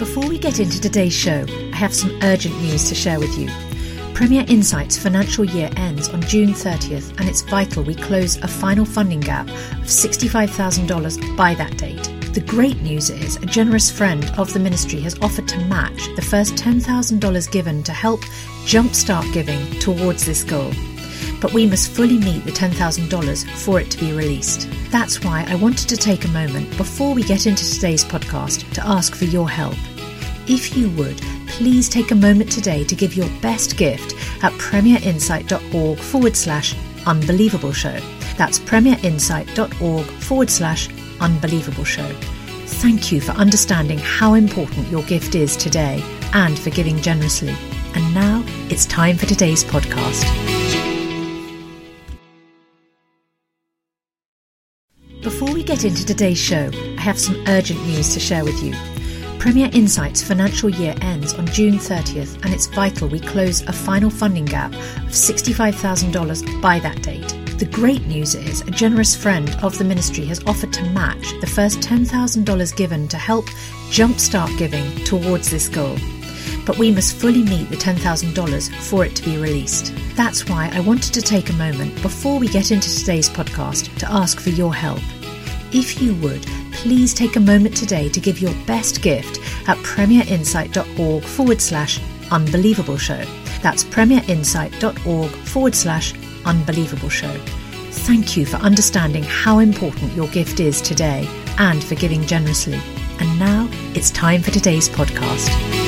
Before we get into today's show, I have some urgent news to share with you. Premier Insight's financial year ends on June 30th, and it's vital we close a final funding gap of $65,000 by that date. The great news is a generous friend of the ministry has offered to match the first $10,000 given to help jumpstart giving towards this goal. But we must fully meet the $10,000 for it to be released. That's why I wanted to take a moment before we get into today's podcast to ask for your help. If you would, please take a moment today to give your best gift at premierinsight.org/unbelievable show. That's premierinsight.org/unbelievable show. Thank you for understanding how important your gift is today and for giving generously. And now it's time for today's podcast. Before we get into today's show, I have some urgent news to share with you. Premier Insight's financial year ends on June 30th, and it's vital we close a final funding gap of $65,000 by that date. The great news is a generous friend of the ministry has offered to match the first $10,000 given to help jumpstart giving towards this goal. But we must fully meet the $10,000 for it to be released. That's why I wanted to take a moment before we get into today's podcast to ask for your help. If you would, please take a moment today to give your best gift at premierinsight.org/unbelievable show. That's premierinsight.org/unbelievable show. Thank you for understanding how important your gift is today and for giving generously. And now it's time for today's podcast.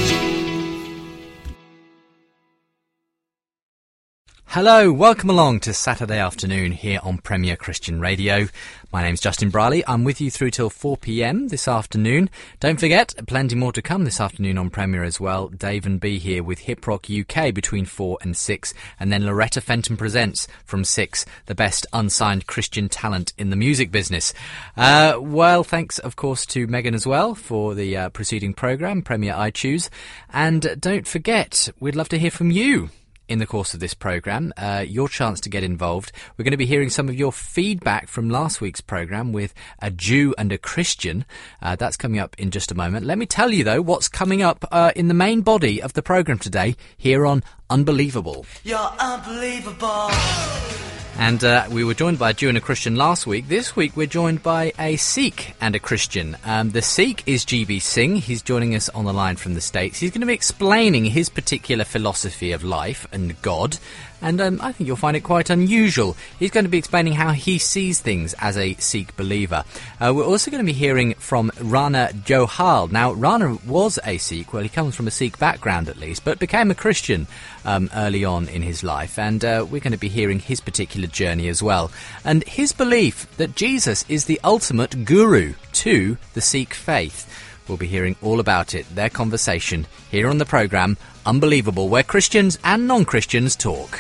Hello, welcome along to Saturday afternoon here on Premier Christian Radio. My name's Justin Briley. I'm with you through till 4 p.m. this afternoon. Don't forget, plenty more to come this afternoon on Premier as well. Dave and B here with Hip Rock UK between 4 and 6. And then Loretta Fenton presents from 6, the best unsigned Christian talent in the music business. Well, thanks, of course, to Megan as well for the preceding programme, Premier iTunes. And don't forget, we'd love to hear from you. In the course of this programme, your chance to get involved. We're going to be hearing some of your feedback from last week's programme with a Jew and a Christian. That's coming up in just a moment. Let me tell you, though, what's coming up in the main body of the programme today here on Unbelievable. You're unbelievable. And we were joined by a Jew and a Christian last week. This week we're joined by a Sikh and a Christian. The Sikh is GB Singh. He's joining us on the line from the States. He's going to be explaining his particular philosophy of life and God. And I think you'll find it quite unusual. He's going to be explaining how he sees things as a Sikh believer. We're also going to be hearing from Rana Johal. Now, Rana was a Sikh. Well, he comes from a Sikh background at least, but became a Christian early on in his life. And we're going to be hearing his particular journey as well. And his belief that Jesus is the ultimate guru to the Sikh faith. We'll be hearing all about it, their conversation, here on the programme, Unbelievable, where Christians and non-Christians talk.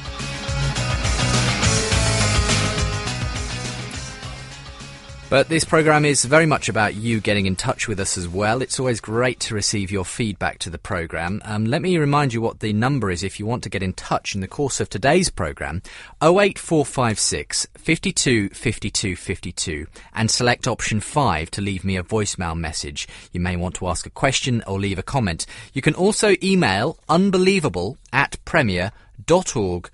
But this programme is very much about you getting in touch with us as well. It's always great to receive your feedback to the programme. Let me remind you what the number is if you want to get in touch in the course of today's programme. 08456 52 52 52 and select option 5 to leave me a voicemail message. You may want to ask a question or leave a comment. You can also email unbelievable@premier.org.uk.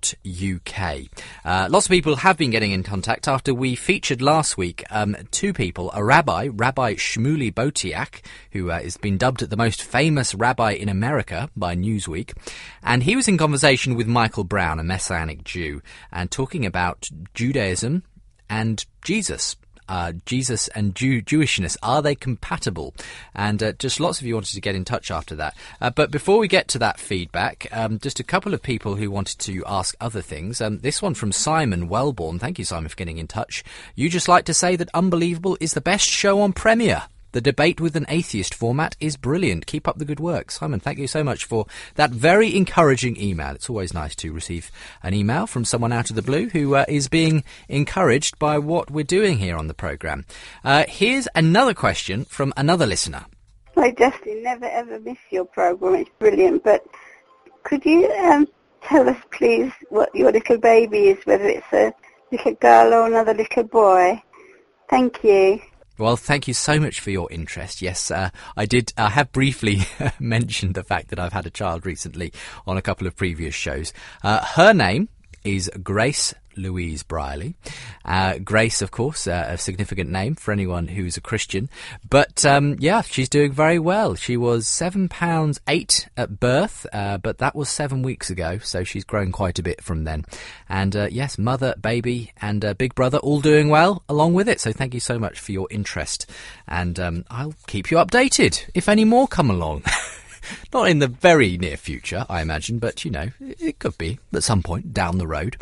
Lots of people have been getting in contact after we featured last week two people, a Rabbi Shmuley Botiak, who has been dubbed the most famous rabbi in America by Newsweek, and he was in conversation with Michael Brown, a Messianic Jew, and talking about Judaism and Jesus. Jesus and Jewishness, are they compatible? And just lots of you wanted to get in touch after that. But before we get to that feedback, just a couple of people who wanted to ask other things. This one from Simon Wellborn. Thank you, Simon, for getting in touch. You just like to say that Unbelievable is the best show on Premier. The debate with an atheist format is brilliant. Keep up the good work. Simon, thank you so much for that very encouraging email. It's always nice to receive an email from someone out of the blue who is being encouraged by what we're doing here on the programme. Here's another question from another listener. Hi, Justin. Never ever miss your programme. It's brilliant. But could you tell us, please, what your little baby is, whether it's a little girl or another little boy? Thank you. Well, thank you so much for your interest. Yes, I have briefly mentioned the fact that I've had a child recently on a couple of previous shows. Her name is Grace Louise Briley. Grace, of course, a significant name for anyone who's a Christian. But, she's doing very well. She was 7 pounds 8 at birth, but that was 7 weeks ago, so she's grown quite a bit from then. And, yes, mother, baby, and big brother all doing well along with it. So thank you so much for your interest. And I'll keep you updated if any more come along. Not in the very near future, I imagine, but, it could be at some point down the road.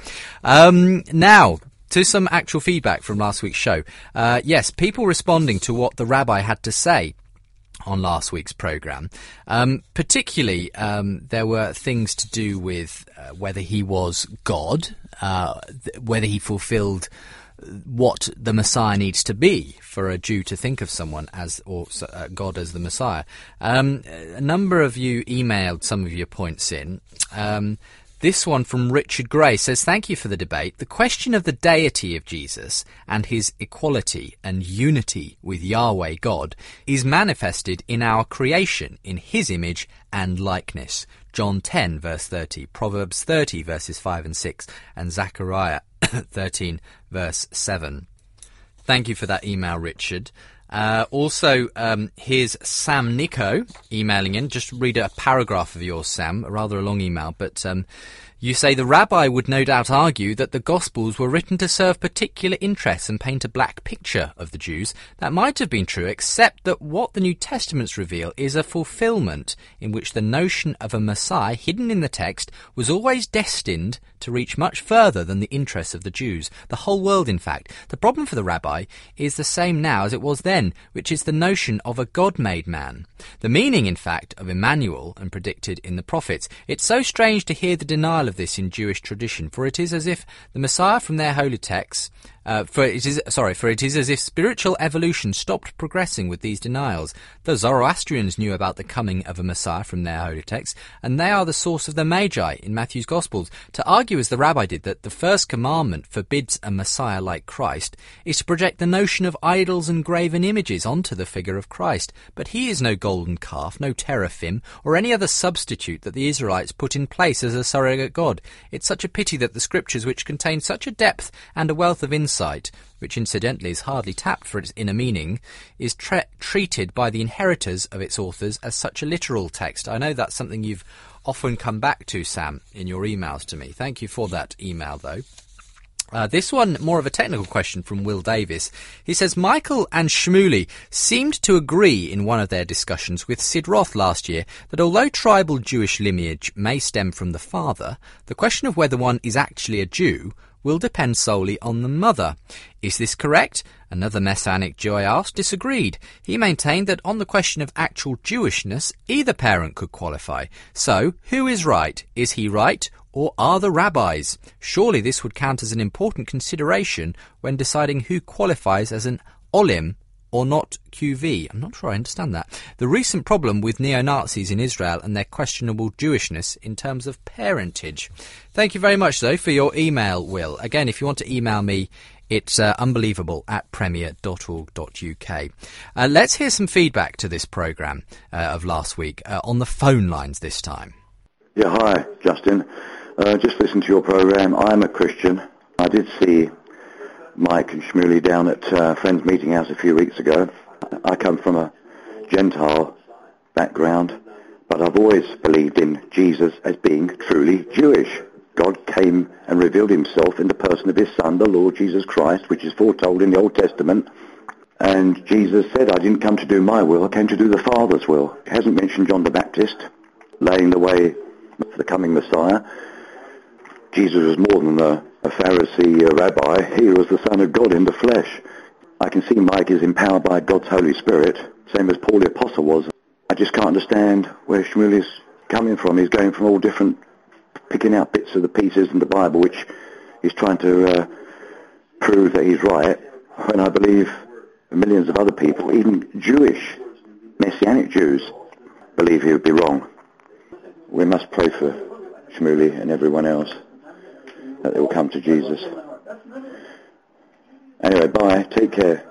Now, to some actual feedback from last week's show. Yes, people responding to what the rabbi had to say on last week's programme. Particularly, there were things to do with whether he was God, whether he fulfilled what the Messiah needs to be for a Jew to think of someone as, or God as the Messiah. A number of you emailed some of your points in. This one from Richard Gray says, thank you for the debate. The question of the deity of Jesus and his equality and unity with Yahweh God is manifested in our creation in his image and likeness. John 10 verse 30, Proverbs 30 verses 5 and 6, and Zechariah 13 verse 7. Thank you for that email, Richard. Also, here's Sam Nico emailing in. Just read a paragraph of yours, Sam, rather a long email, but you say the rabbi would no doubt argue that the Gospels were written to serve particular interests and paint a black picture of the Jews. That might have been true, except that what the New Testaments reveal is a fulfillment in which the notion of a Messiah hidden in the text was always destined to reach much further than the interests of the Jews, the whole world in fact. The problem for the rabbi is the same now as it was then, which is the notion of a God-made man. The meaning, in fact, of Emmanuel and predicted in the prophets. It's so strange to hear the denial of this in Jewish tradition, for it is as if the Messiah from their holy texts, for it is as if spiritual evolution stopped progressing with these denials. The Zoroastrians knew about the coming of a Messiah from their holy texts, and they are the source of the Magi in Matthew's Gospels. To argue as the rabbi did that the first commandment forbids a Messiah like Christ is to project the notion of idols and graven images onto the figure of Christ. But he is no golden calf, no teraphim, or any other substitute that the Israelites put in place as a surrogate God. It's such a pity that the scriptures, which contain such a depth and a wealth of insight, which incidentally is hardly tapped for its inner meaning, is treated by the inheritors of its authors as such a literal text. I know that's something you've often come back to, Sam, in your emails to me. Thank you for that email, though. This one, more of a technical question from Will Davis. He says, Michael and Shmuley seemed to agree in one of their discussions with Sid Roth last year that although tribal Jewish lineage may stem from the father, the question of whether one is actually a Jew will depend solely on the mother. Is this correct? Another Messianic Jew I asked disagreed. He maintained that on the question of actual Jewishness, either parent could qualify. So, who is right? Is he right? Or are the rabbis? Surely this would count as an important consideration when deciding who qualifies as an olim or not QV. I'm not sure I understand that. The recent problem with neo-Nazis in Israel and their questionable Jewishness in terms of parentage. Thank you very much, though, for your email, Will. Again, if you want to email me, it's unbelievable@premier.org.uk. Let's hear some feedback to this programme of last week on the phone lines this time. Yeah, hi, Justin. Just listen to your programme. I'm a Christian. I did see Mike and Shmuley down at Friends Meeting House a few weeks ago. I come from a Gentile background, but I've always believed in Jesus as being truly Jewish. God came and revealed himself in the person of his Son, the Lord Jesus Christ, which is foretold in the Old Testament. And Jesus said, I didn't come to do my will, I came to do the Father's will. He hasn't mentioned John the Baptist laying the way for the coming Messiah. Jesus was more than a Pharisee rabbi. He was the Son of God in the flesh. I can see Mike is empowered by God's Holy Spirit, same as Paul the Apostle was. I just can't understand where Shmuel is coming from. He's going from all different, picking out bits of the pieces in the Bible, which he's trying to prove that he's right, when I believe millions of other people, even Jewish, Messianic Jews, believe he would be wrong. We must pray for Shmuley and everyone else that they will come to Jesus. Anyway, bye. Take care.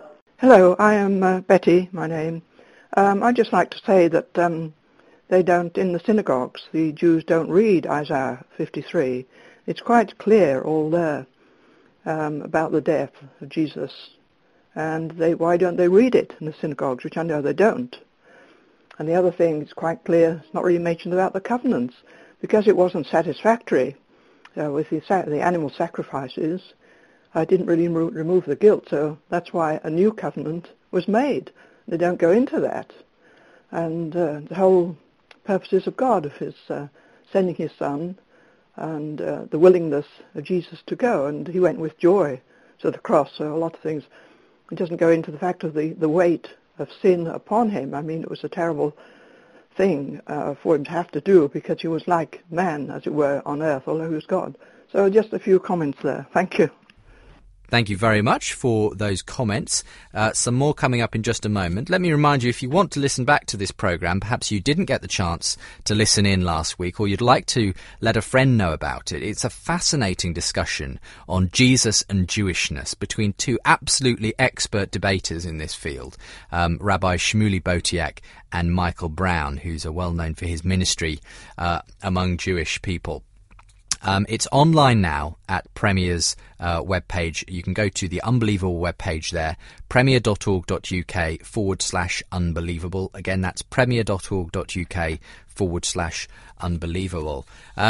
Hello, I am Betty, my name. I'd just like to say that they don't, in the synagogues, the Jews don't read Isaiah 53. It's quite clear all there about the death of Jesus. And why don't they read it in the synagogues, which I know they don't. And the other thing is quite clear, it's not really mentioned about the covenants, because it wasn't satisfactory with the animal sacrifices. I didn't really remove the guilt, so that's why a new covenant was made. They don't go into that. And the whole purposes of God, of his sending his son, and the willingness of Jesus to go, and he went with joy to the cross. So a lot of things, it doesn't go into the fact of the weight of sin upon him. I mean, it was a terrible thing for him to have to do, because he was like man, as it were, on earth, although he was God. So just a few comments there. Thank you. Thank you very much for those comments. Some more coming up in just a moment. Let me remind you, if you want to listen back to this programme, perhaps you didn't get the chance to listen in last week, or you'd like to let a friend know about it. It's a fascinating discussion on Jesus and Jewishness between two absolutely expert debaters in this field, Rabbi Shmuley Boteach and Michael Brown, who's well known for his ministry among Jewish people. It's online now at Premier's webpage. You can go to the Unbelievable webpage there, premier.org.uk/unbelievable. Again, that's premier.org.uk/unbelievable.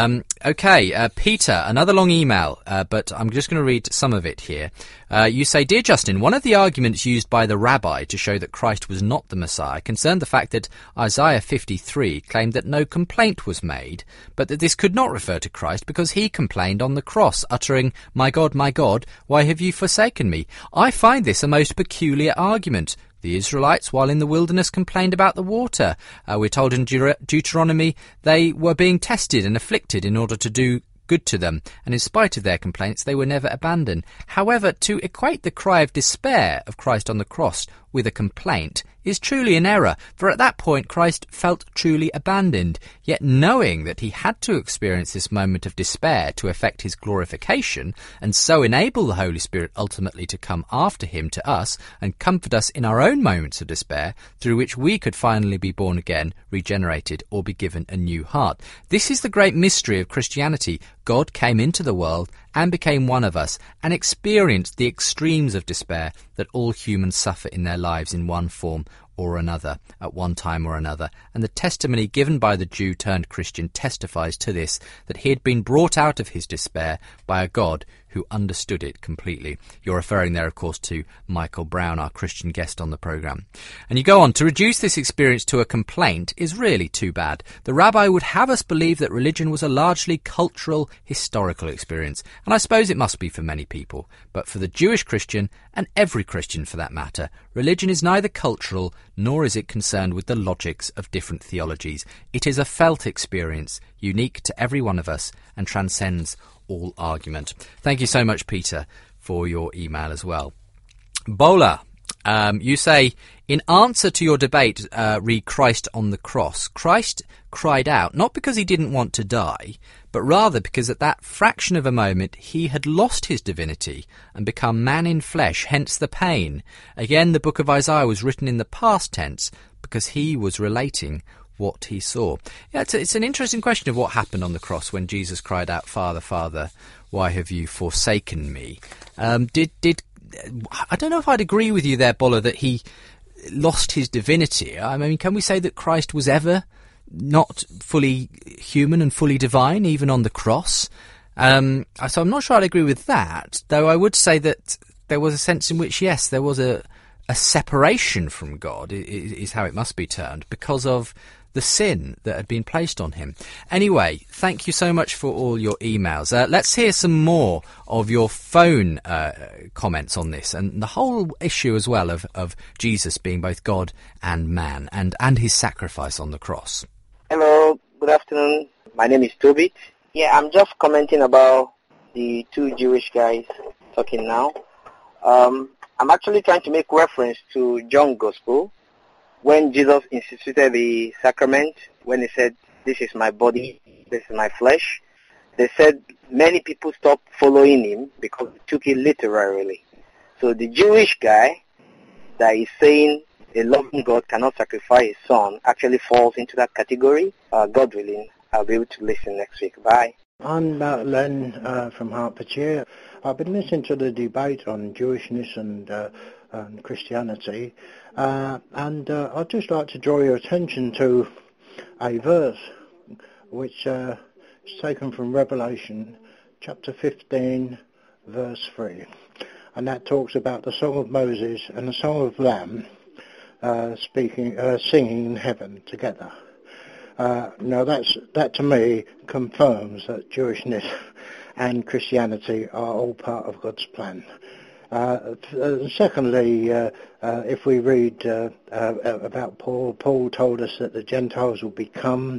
Okay, Peter, another long email, but I'm just going to read some of it here. You say, Dear Justin, one of the arguments used by the rabbi to show that Christ was not the Messiah concerned the fact that Isaiah 53 claimed that no complaint was made, but that this could not refer to Christ because he complained on the cross, uttering, my God, why have you forsaken me? I find this a most peculiar argument. The Israelites, while in the wilderness, complained about the water. We're told in Deuteronomy they were being tested and afflicted in order to do good to them, and in spite of their complaints they were never abandoned. However, to equate the cry of despair of Christ on the cross with a complaint is truly an error, for at that point Christ felt truly abandoned, yet knowing that he had to experience this moment of despair to effect his glorification, and so enable the Holy Spirit ultimately to come after him to us and comfort us in our own moments of despair, through which we could finally be born again, regenerated, or be given a new heart. This is the great mystery of Christianity. God came into the world and became one of us, and experienced the extremes of despair that all humans suffer in their lives in one form or another, at one time or another. And the testimony given by the Jew turned Christian testifies to this, that he had been brought out of his despair by a God who understood it completely. You're referring there, of course, to Michael Brown, our Christian guest on the programme. And you go on, to reduce this experience to a complaint is really too bad. The rabbi would have us believe that religion was a largely cultural, historical experience, and I suppose it must be for many people. But for the Jewish Christian, and every Christian for that matter, religion is neither cultural nor is it concerned with the logics of different theologies. It is a felt experience, unique to every one of us, and transcends all argument. Thank you so much, Peter, for your email as well. Bola, you say, in answer to your debate, read Christ on the cross. Christ cried out, not because he didn't want to die, but rather because at that fraction of a moment he had lost his divinity and become man in flesh, hence the pain. Again, the book of Isaiah was written in the past tense because he was relating what he saw. Yeah, it's an interesting question of what happened on the cross when Jesus cried out, Father, Father, why have you forsaken me? I don't know if I'd agree with you there, Bola, that he lost his divinity. I mean, can we say that Christ was ever not fully human and fully divine, even on the cross? So I'm not sure I'd agree with that, though I would say that there was a sense in which, yes, there was a separation from God, is how it must be termed, because of the sin that had been placed on him. Anyway, thank you so much for all your emails. Let's hear some more of your phone comments on this, and the whole issue as well of Jesus being both God and man, and his sacrifice on the cross. Hello, good afternoon. My name is Tobit. Yeah, I'm just commenting about the two Jewish guys talking now. I'm actually trying to make reference to John's Gospel, when Jesus instituted the sacrament, when he said, this is my body, this is my flesh. They said many people stopped following him because they took it literally. So the Jewish guy that is saying a loving God cannot sacrifice his son actually falls into that category. God willing, I'll be able to listen next week. Bye. I'm Len from Hertfordshire. I've been listening to the debate on Jewishness and Christianity, and I'd just like to draw your attention to a verse which is taken from Revelation chapter 15 verse 3, and that talks about the Song of Moses and the Song of Lamb singing in heaven together. Now that to me confirms that Jewishness and Christianity are all part of God's plan. Secondly, if we read about Paul told us that the Gentiles will become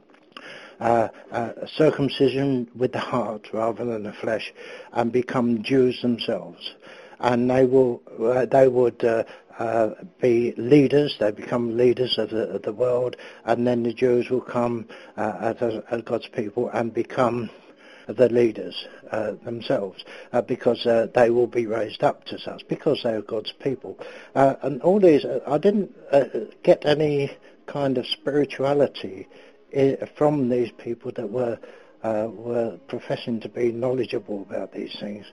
circumcision with the heart rather than the flesh, and become Jews themselves, and they would be leaders. They become leaders of the world, and then the Jews will come as God's people and become the leaders themselves, because they will be raised up to such, because they are God's people. And all these, I didn't get any kind of spirituality from these people that were professing to be knowledgeable about these things.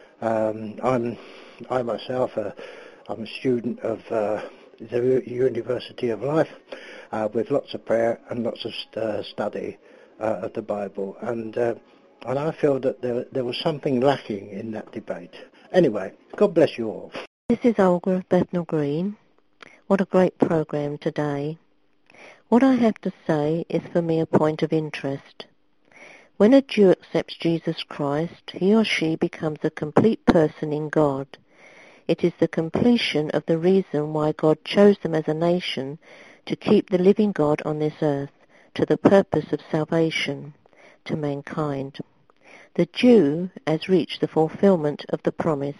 I myself, I'm a student of the University of Life, with lots of prayer and lots of study of the Bible, and I feel that there was something lacking in that debate. Anyway, God bless you all. This is Olga of Bethnal Green. What a great programme today. What I have to say is for me a point of interest. When a Jew accepts Jesus Christ, he or she becomes a complete person in God. It is the completion of the reason why God chose them as a nation to keep the living God on this earth, to the purpose of salvation to mankind. The Jew has reached the fulfillment of the promise.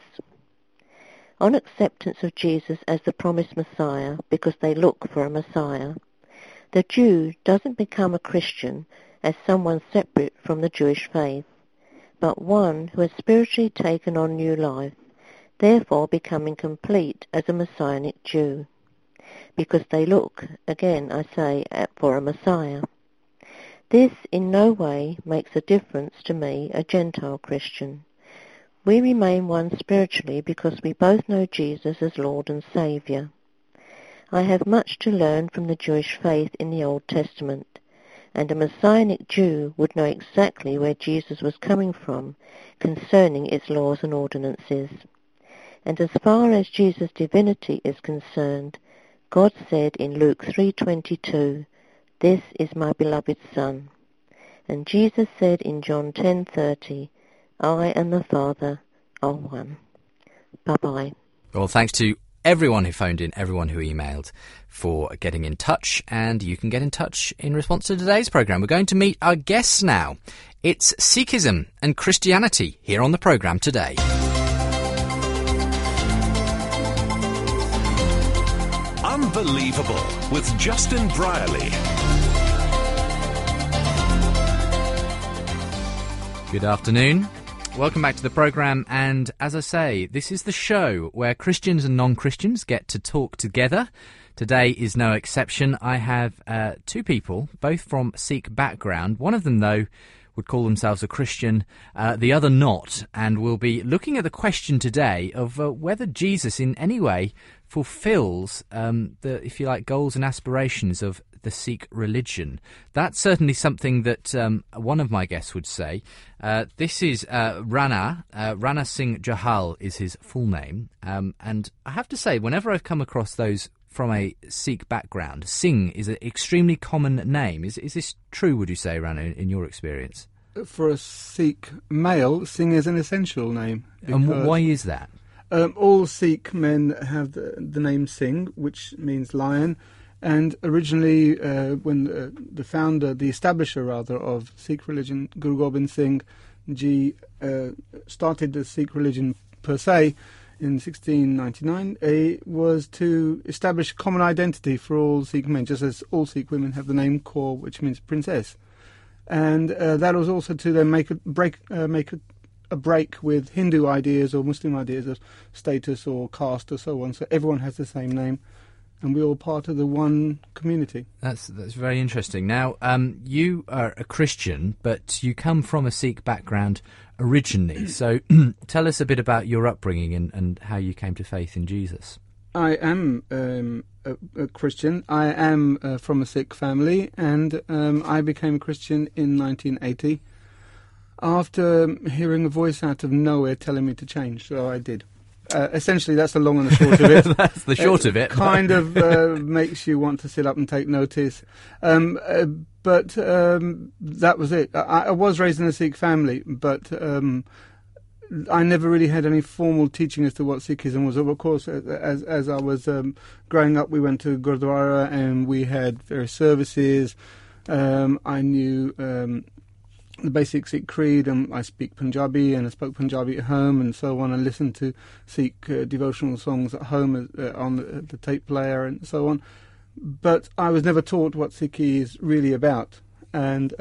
On acceptance of Jesus as the promised Messiah, because they look for a Messiah, the Jew doesn't become a Christian as someone separate from the Jewish faith, but one who has spiritually taken on new life, therefore becoming complete as a Messianic Jew, because they look, again I say, for a Messiah. This in no way makes a difference to me, a Gentile Christian. We remain one spiritually because we both know Jesus as Lord and Saviour. I have much to learn from the Jewish faith in the Old Testament, and a Messianic Jew would know exactly where Jesus was coming from concerning its laws and ordinances. And as far as Jesus' divinity is concerned, God said in Luke 3:22, "This is my beloved Son." And Jesus said in John 10:30, "I and the Father are one." Bye-bye. Well, thanks to everyone who phoned in, everyone who emailed, for getting in touch, and you can get in touch in response to today's programme. We're going to meet our guests now. It's Sikhism and Christianity here on the programme today. Unbelievable with Justin Brierley. Good afternoon. Welcome back to the programme, and as I say, this is the show where Christians and non-Christians get to talk together. Today is no exception. I have two people, both from Sikh background. One of them, though, would call themselves a Christian, the other not, and we'll be looking at the question today of whether Jesus in any way fulfills the, if you like, goals and aspirations of the Sikh religion. That's certainly something that one of my guests would say. This is Rana Singh Johal is his full name, and I have to say, whenever I've come across those from a Sikh background, Singh is an extremely common name. Is this true, would you say, Rana, in your experience? For a Sikh male, Singh is an essential name. And why is that? All Sikh men have the name Singh, which means lion. And originally, when the founder, the establisher rather, of Sikh religion, Guru Gobind Singh Ji, started the Sikh religion per se in 1699, it was to establish common identity for all Sikh men, just as all Sikh women have the name Kaur, which means princess. And that was also to then make a a break with Hindu ideas or Muslim ideas of status or caste or so on. So everyone has the same name, and we're all part of the one community. That's very interesting. Now, you are a Christian, but you come from a Sikh background originally. So tell us a bit about your upbringing and how you came to faith in Jesus. I am a Christian. I am from a Sikh family, and I became a Christian in 1980 after hearing a voice out of nowhere telling me to change. So I did. Essentially, that's the long and the short of it. That's the short of it. Kind of makes you want to sit up and take notice. But that was it. I was raised in a Sikh family, but I never really had any formal teaching as to what Sikhism was. Of course, as I was growing up, we went to Gurdwara and we had various services. I knew the basic Sikh creed, and I speak Punjabi, and I spoke Punjabi at home and so on. I listened to Sikh devotional songs at home on the tape player and so on. But I was never taught what Sikhi is really about. And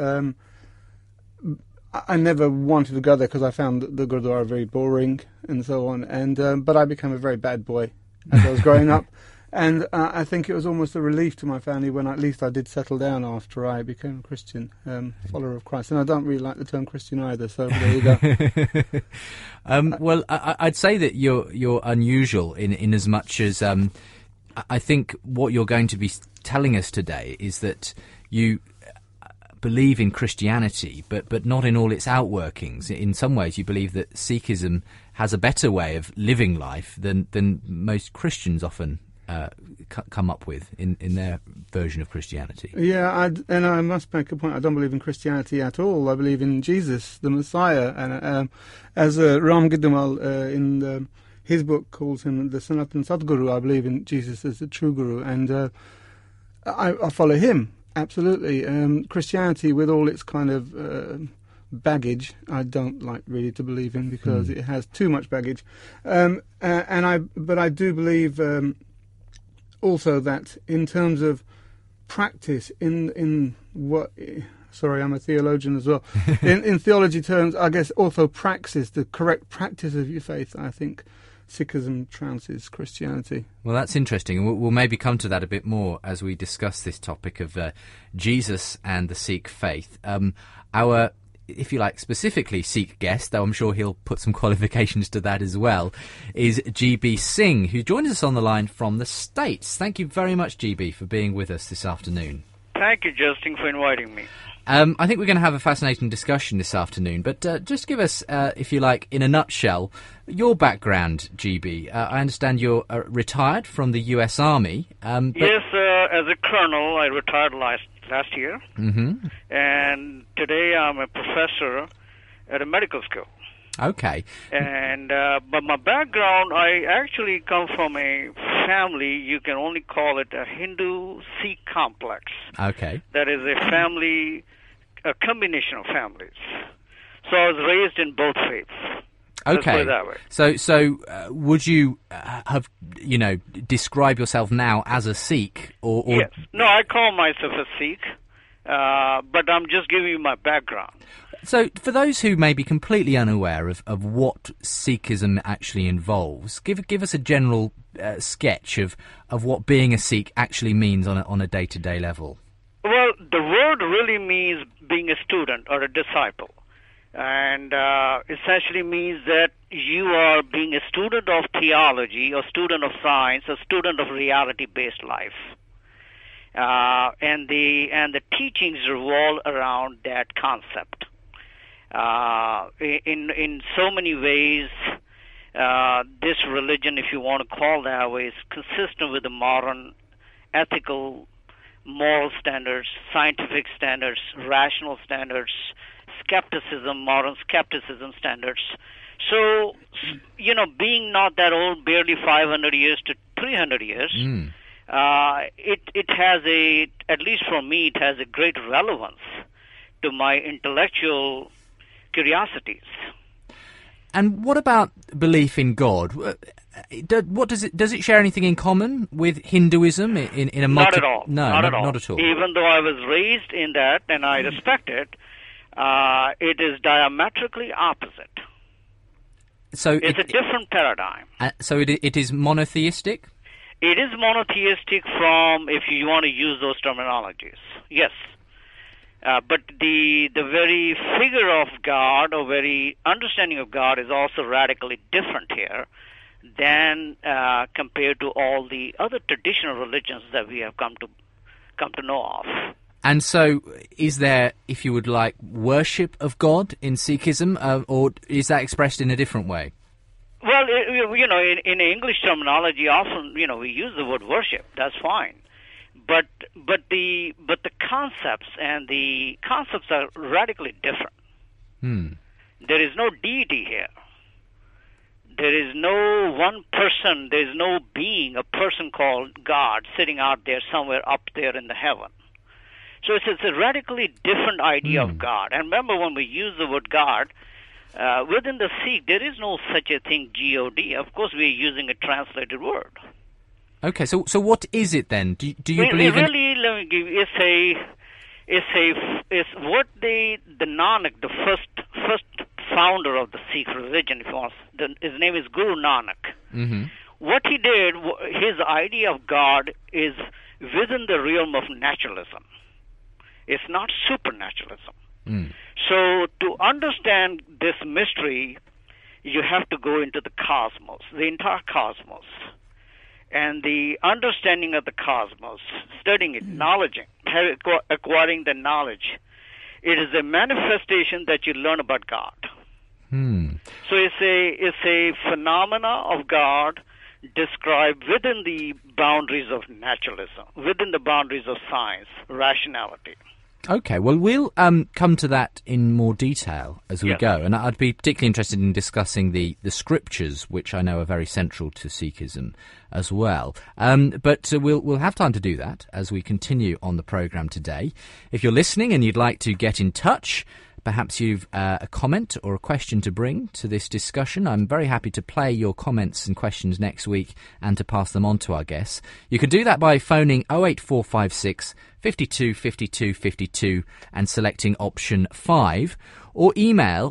I never wanted to go there because I found the Gurdwara very boring and so on. And but I became a very bad boy as I was growing up. And I think it was almost a relief to my family when at least I did settle down after I became a Christian, follower of Christ. And I don't really like the term Christian either, so there you go. Well, I'd say that you're unusual in as much as I think what you're going to be telling us today is that you believe in Christianity, but not in all its outworkings. In some ways, you believe that Sikhism has a better way of living life than most Christians often come up with in their version of Christianity. Yeah, and I must make a point. I don't believe in Christianity at all. I believe in Jesus, the Messiah, and as Ram Gidamal in his book calls him the Sanatan Sadguru, I believe in Jesus as the true Guru, and I follow him absolutely. Christianity, with all its kind of baggage, I don't like really to believe in because it has too much baggage, but I do believe. Also, that in terms of practice, in what... Sorry, I'm a theologian as well. in theology terms, I guess also praxis, the correct practice of your faith, I think Sikhism trounces Christianity. Well, that's interesting, and we'll maybe come to that a bit more as we discuss this topic of Jesus and the Sikh faith. Our, if you like, specifically Sikh guest, though I'm sure he'll put some qualifications to that as well, is GB Singh, who joins us on the line from the States. Thank you very much, GB, for being with us this afternoon. Thank you, Justin, for inviting me. I think we're going to have a fascinating discussion this afternoon, but just give us, if you like, in a nutshell, your background, GB. I understand you're retired from the US Army. Yes, as a colonel, I retired last year, and today I'm a professor at a medical school. Okay. And but my background, I actually come from a family, you can only call it a Hindu-Sikh complex. Okay. That is a family, a combination of families. So I was raised in both faiths. Okay. Let's put it that way. So would you have, describe yourself now as a Sikh? Or Yes. No, I call myself a Sikh, but I'm just giving you my background. So for those who may be completely unaware of what Sikhism actually involves, give us a general sketch of what being a Sikh actually means on a day-to-day level. Well, the word really means being a student or a disciple. And essentially means that you are being a student of theology, a student of science, a student of reality-based life. And the teachings revolve around that concept. In so many ways, this religion, if you want to call that way, is consistent with the modern ethical, moral standards, scientific standards, rational standards, skepticism, modern skepticism standards. So, being not that old, barely 500 years to 300 years, it has at least for me, it has a great relevance to my intellectual curiosities. And what about belief in God? What does it share anything in common with Hinduism in a Not at all. No, not at all. Even though I was raised in that and I respect it, it is diametrically opposite. It's a different paradigm. So it is monotheistic? It is monotheistic from, if you want to use those terminologies, yes. But the very figure of God or very understanding of God is also radically different here than compared to all the other traditional religions that we have come to know of. And so, is there, if you would like, worship of God in Sikhism, or is that expressed in a different way? Well, in English terminology, often we use the word worship. That's fine, but the concepts are radically different. There is no deity here. There is no one person. There is no being, a person called God, sitting out there somewhere up there in the heaven. So it's a radically different idea of God. And remember, when we use the word God, within the Sikh, there is no such a thing, G-O-D. Of course, we're using a translated word. Okay, so what is it then? Do you believe in... Really, let me give you, it's what the Nanak, the first founder of the Sikh religion, if you want, his name is Guru Nanak. Mm-hmm. What he did, his idea of God is within the realm of naturalism. It's not supernaturalism. So to understand this mystery, you have to go into the cosmos, the entire cosmos. And the understanding of the cosmos, studying it, acquiring the knowledge, it is a manifestation that you learn about God. So it's a phenomena of God described within the boundaries of naturalism, within the boundaries of science, rationality. Okay, well, we'll come to that in more detail as we go, and I'd be particularly interested in discussing the scriptures, which I know are very central to Sikhism as well. But we'll have time to do that as we continue on the programme today. If you're listening and you'd like to get in touch, perhaps you've a comment or a question to bring to this discussion, I'm very happy to play your comments and questions next week and to pass them on to our guests. You can do that by phoning 08456 52 52 52 and selecting option 5, or email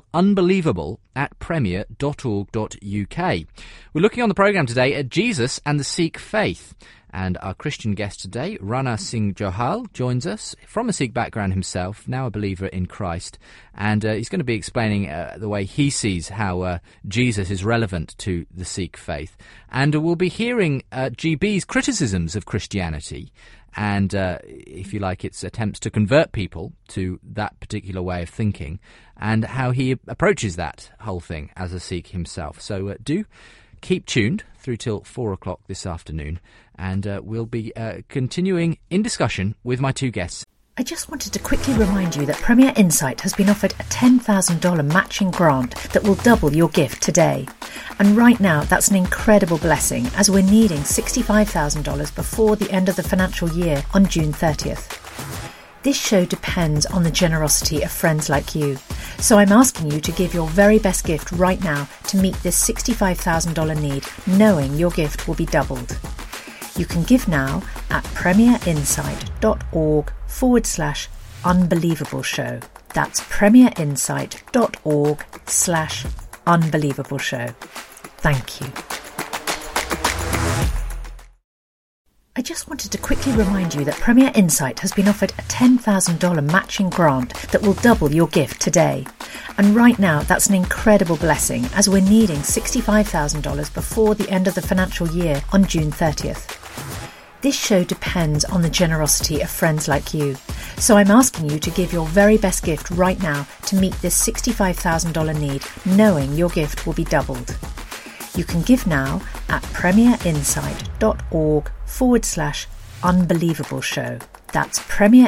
unbelievable@premier.org.uk. We're looking on the programme today at Jesus and the Sikh faith. And our Christian guest today, Rana Singh Johal, joins us from a Sikh background himself, now a believer in Christ. And he's going to be explaining the way he sees how Jesus is relevant to the Sikh faith. And we'll be hearing GB's criticisms of Christianity and, if you like, its attempts to convert people to that particular way of thinking, and how he approaches that whole thing as a Sikh himself. So do keep tuned through till 4 o'clock this afternoon, and we'll be continuing in discussion with my two guests. I just wanted to quickly remind you that Premier Insight has been offered a $10,000 matching grant that will double your gift today. And right now, that's an incredible blessing, as we're needing $65,000 before the end of the financial year on June 30th. This show depends on the generosity of friends like you. So I'm asking you to give your very best gift right now to meet this $65,000 need, knowing your gift will be doubled. You can give now at premierinsight.org/unbelievable show. That's premierinsight.org/unbelievable show. Thank you. I just wanted to quickly remind you that Premier Insight has been offered a $10,000 matching grant that will double your gift today. And right now, that's an incredible blessing, as we're needing $65,000 before the end of the financial year on June 30th. This show depends on the generosity of friends like you. So I'm asking you to give your very best gift right now to meet this $65,000 need, knowing your gift will be doubled. You can give now at premierinsight.org/unbelievable show. That's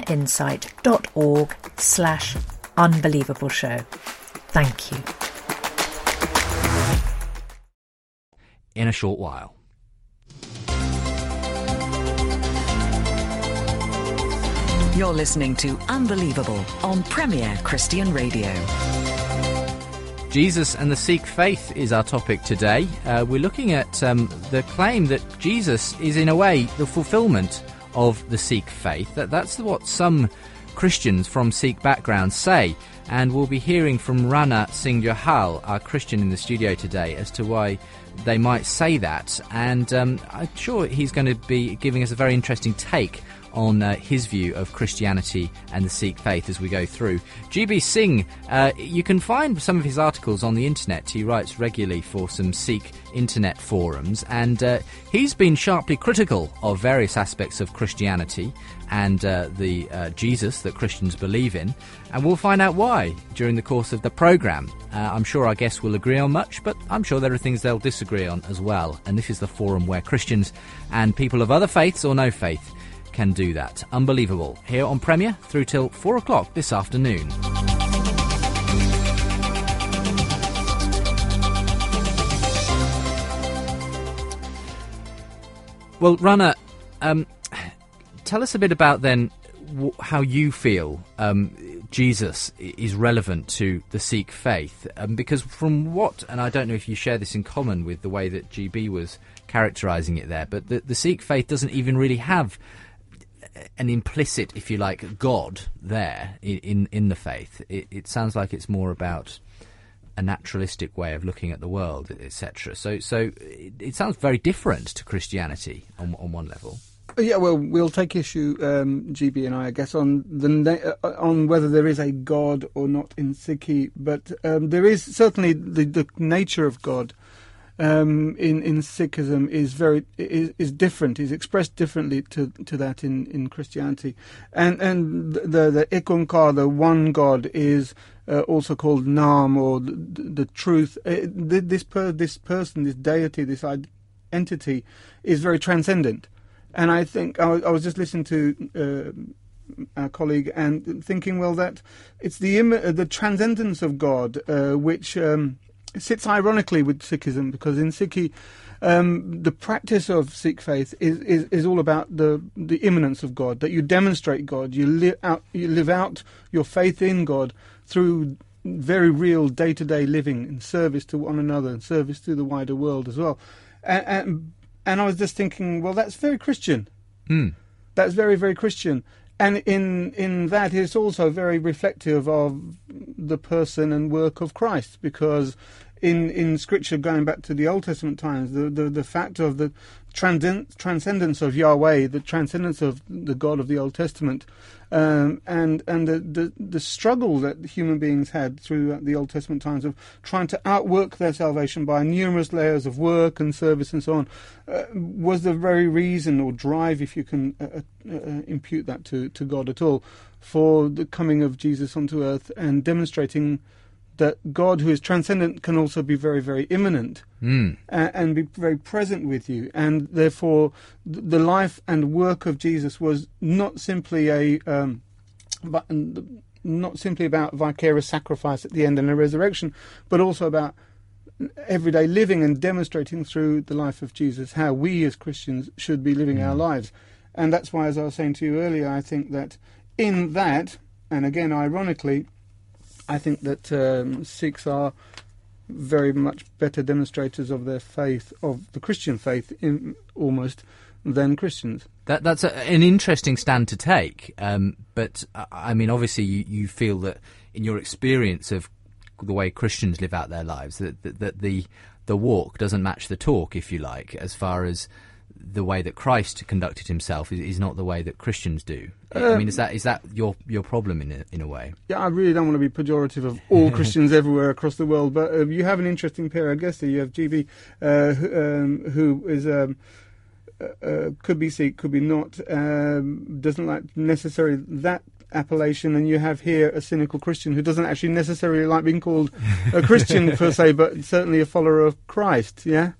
premierinsight.org/unbelievable show. Thank you. In a short while. You're listening to Unbelievable on Premier Christian Radio. Jesus and the Sikh faith is our topic today. We're looking at the claim that Jesus is, in a way, the fulfillment of the Sikh faith. That's what some Christians from Sikh backgrounds say. And we'll be hearing from Rana Singh Johal, our Christian in the studio today, as to why they might say that. And I'm sure he's going to be giving us a very interesting take on his view of Christianity and the Sikh faith as we go through. GB Singh, you can find some of his articles on the internet. He writes regularly for some Sikh internet forums, and he's been sharply critical of various aspects of Christianity and the Jesus that Christians believe in, and we'll find out why during the course of the programme. I'm sure our guests will agree on much, but I'm sure there are things they'll disagree on as well, and this is the forum where Christians and people of other faiths or no faith can do that. Unbelievable. Here on Premier through till 4 o'clock this afternoon. Well, Rana, tell us a bit about then how you feel Jesus is relevant to the Sikh faith, because from what, and I don't know if you share this in common with the way that GB was characterising it there, but the Sikh faith doesn't even really have an implicit, if you like, God there in the faith. It sounds like it's more about a naturalistic way of looking at the world, etc. So it sounds very different to Christianity on one level. Yeah, well, we'll take issue, GB and I guess, on whether there is a God or not in Sikhi, but there is certainly the nature of God in Sikhism is different, is expressed differently to that in Christianity, and the Ek Onkar, the one God, is also called Naam, or the truth. This person, this deity, this entity is very transcendent. And I think I was just listening to our colleague and thinking, well, that it's the transcendence of God which sits ironically with Sikhism, because in Sikhi the practice of Sikh faith is all about the immanence of God, that you demonstrate God, you live out your faith in God through very real day-to-day living in service to one another and service to the wider world as well. And I was just thinking, well, that's very Christian. That's very, very Christian. And in that, it's also very reflective of the person and work of Christ, because in Scripture, going back to the Old Testament times, the fact of the transcendence of Yahweh, the transcendence of the God of the Old Testament, and the struggle that human beings had through the Old Testament times of trying to outwork their salvation by numerous layers of work and service and so on, was the very reason or drive, if you can impute that to God at all, for the coming of Jesus onto earth and demonstrating that God, who is transcendent, can also be very, very immanent and be very present with you. And therefore, the life and work of Jesus was not simply about vicarious sacrifice at the end and a resurrection, but also about everyday living and demonstrating through the life of Jesus how we as Christians should be living our lives. And that's why, as I was saying to you earlier, I think that in that, and again, ironically, I think that Sikhs are very much better demonstrators of their faith, of the Christian faith, almost, than Christians. That's an interesting stand to take. But, I mean, obviously you feel that in your experience of the way Christians live out their lives, that the walk doesn't match the talk, if you like, as far as the way that Christ conducted himself is not the way that Christians do. I mean, is that your problem in a way? Yeah, I really don't want to be pejorative of all Christians everywhere across the world, but you have an interesting pair of guests here. You have GB, who is could be Sikh, could be not, doesn't like necessarily that appellation, and you have here a cynical Christian who doesn't actually necessarily like being called a Christian per se, but certainly a follower of Christ. Yeah.